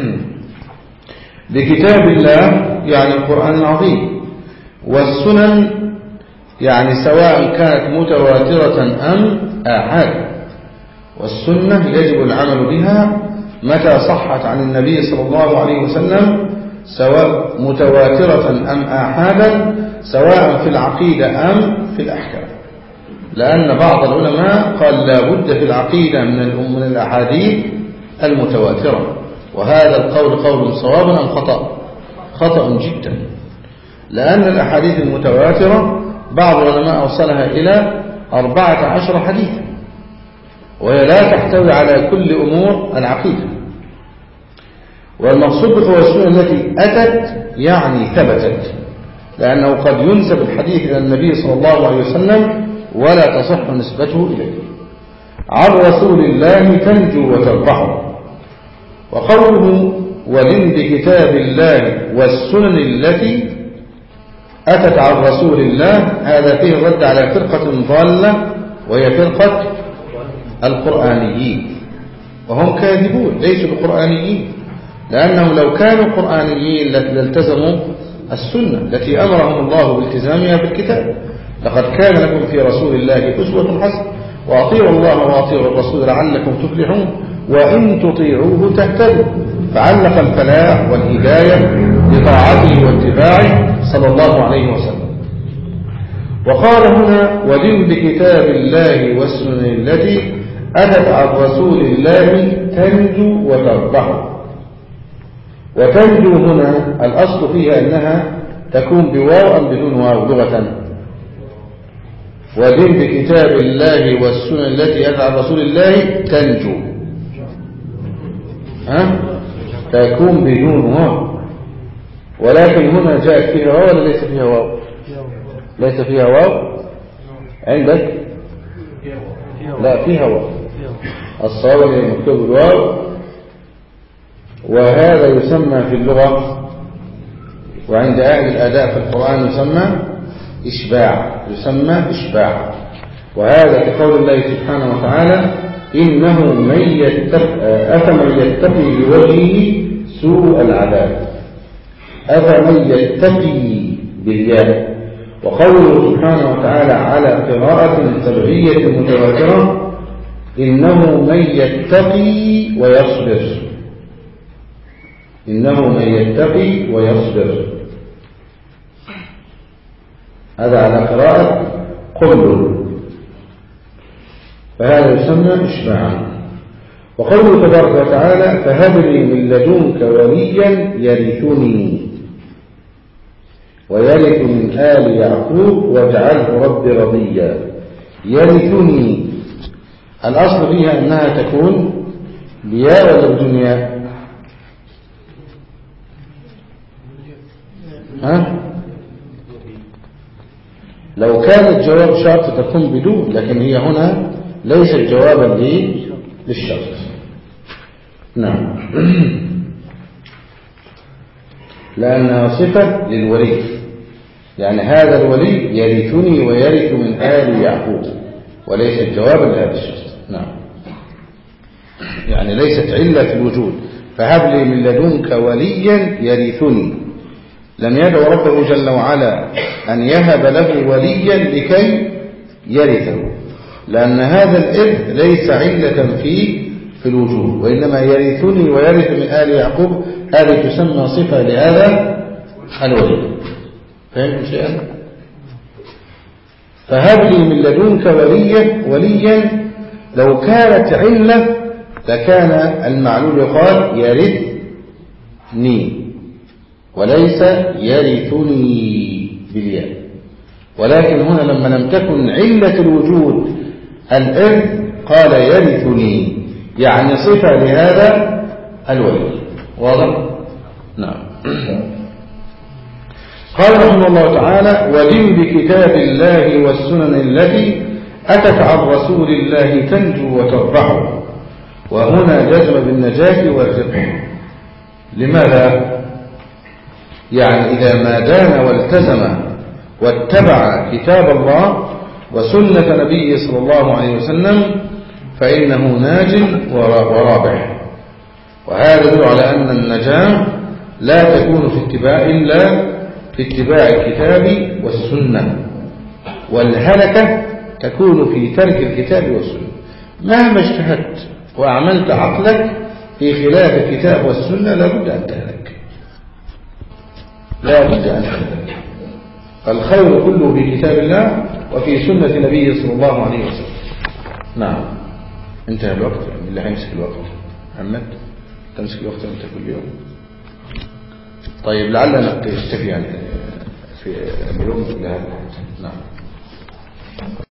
بكتاب الله يعني القرآن العظيم، والسنن يعني سواء كانت متواترة أم آحاد. والسنة يجب العمل بها متى صحت عن النبي صلى الله عليه وسلم، سواء متواترة أم آحادا، سواء في العقيدة أم في الأحكام. لأن بعض العلماء قال لا بد في العقيدة من الأحاديث المتواترة، وهذا القول قول صواب أم خطأ؟ خطأ جدا، لأن الأحاديث المتواترة بعض العلماء أوصلها إلى 14 حديثا، وهي لا تحتوي على كل أمور العقيدة. والمقصود هو السنة التي أتت يعني ثبتت، لأنه قد ينسب الحديث إلى النبي صلى الله عليه وسلم ولا تصح نسبته إليه. عن رسول الله تنجو وتربح. وقوله ودن بكتاب الله والسنن التي أتت عن رسول الله، هذا فيه الرد على فرقة ضالة وهي فرقة القرآنيين، وهم كاذبون ليسوا بقرآنيين، لأنهم لو كانوا قرآنيين لالتزموا السنة التي أمرهم الله بالتزامها بالكتاب. لقد كان لكم في رسول الله أسوة حسنة وأطيعوا الله وأطيعوا الرسول لعلكم تفلحون وإن تطيعوه تهتدوا. فعلق الفلاح والهداية بطاعته واتباعه صلى الله عليه وسلم. وقال هنا ودن بكتاب الله والسنن التي أتت عن رسول الله تنجو وتربح. وتنجو هنا الأصل فيها أنها تكون بواو أم بدون واو لغة؟ ودن بكتاب الله والسنن التي أتت عن رسول الله تنجو، تكون بدون واو، ولكن هنا جاءت فيها واو ولا ليس فيها واو؟ ليس فيها واو عندك؟ لا فيها واو، الصواب هي مكتوب بالواو، وهذا يسمى في اللغة وعند أهل الأداء في القرآن يسمى إشباع. وهذا كقول الله سبحانه وتعالى إنه أفمن يتقي بوجهه سوء العذاب، أفمن يتقي بالياء. وقوله سبحانه وتعالى على قراءة سبعية متواترة إنه من يتقي ويصبر، إنه من يتقي ويصبر، هذا على قراءة قل، فهذا يسمى إشباعا. وقوله تبارك وتعالى فهب لي من لدنك وليا يرثني ويرث من آل يعقوب واجعله رب رضيا. يرثني الأصل فيها أنها تكون بياء ولا بدون ياء؟ لو كان الجواب شرط تكون بدون، لكن هي هنا ليست جوابا للشرط. نعم لأنها صفة للولي، يعني هذا الولي يرثني ويرث من آل يعقوب، وليست جوابا لهذا الشرط. نعم يعني ليست علة الوجود. فهب لي من لدنك وليا يرثني، لم يدعو ربه جل وعلا أن يهب له وليا لكي يرثه، لأن هذا الإرث ليس علة في الوجود، وإنما يرثني ويرث من آل يعقوب، هذه تسمى صفة لهذا الولي. فهمت شيئا؟ فهب لي من لدنك وليا لو كانت علة لكان المعلول يقال يرثني وليس يرثني بالياء، ولكن هنا لما لم تكن علة الوجود الإرث قال يرثني، يعني صفة لهذا الولي. واضح؟ نعم. قال رحمه الله تعالى ودن بكتاب الله والسنن التي أتت عن رسول الله تنجو وتربح. وهنا جزم بالنجاة والربح. لماذا؟ يعني إذا ما دان والتزم واتبع كتاب الله وسنة نبيه صلى الله عليه وسلم فإنه ناج ورابح. وهذا يدل على أن النجاة لا تكون في اتباع إلا في اتباع الكتاب والسنة، والهلكة تكون في ترك الكتاب والسنة. مهما اجتهدت وأعملت عقلك في خلاف الكتاب والسنة لابد أن تهلك، لابد أن تهلك. الخير كله في كتاب الله وفي سنة نبيه صلى الله عليه وسلم. نعم، انتهى الوقت. اللي هيمسك الوقت محمد، تمسك الوقت أنت كل يوم. طيب لعلنا نكتفي يعني في اليوم. نعم.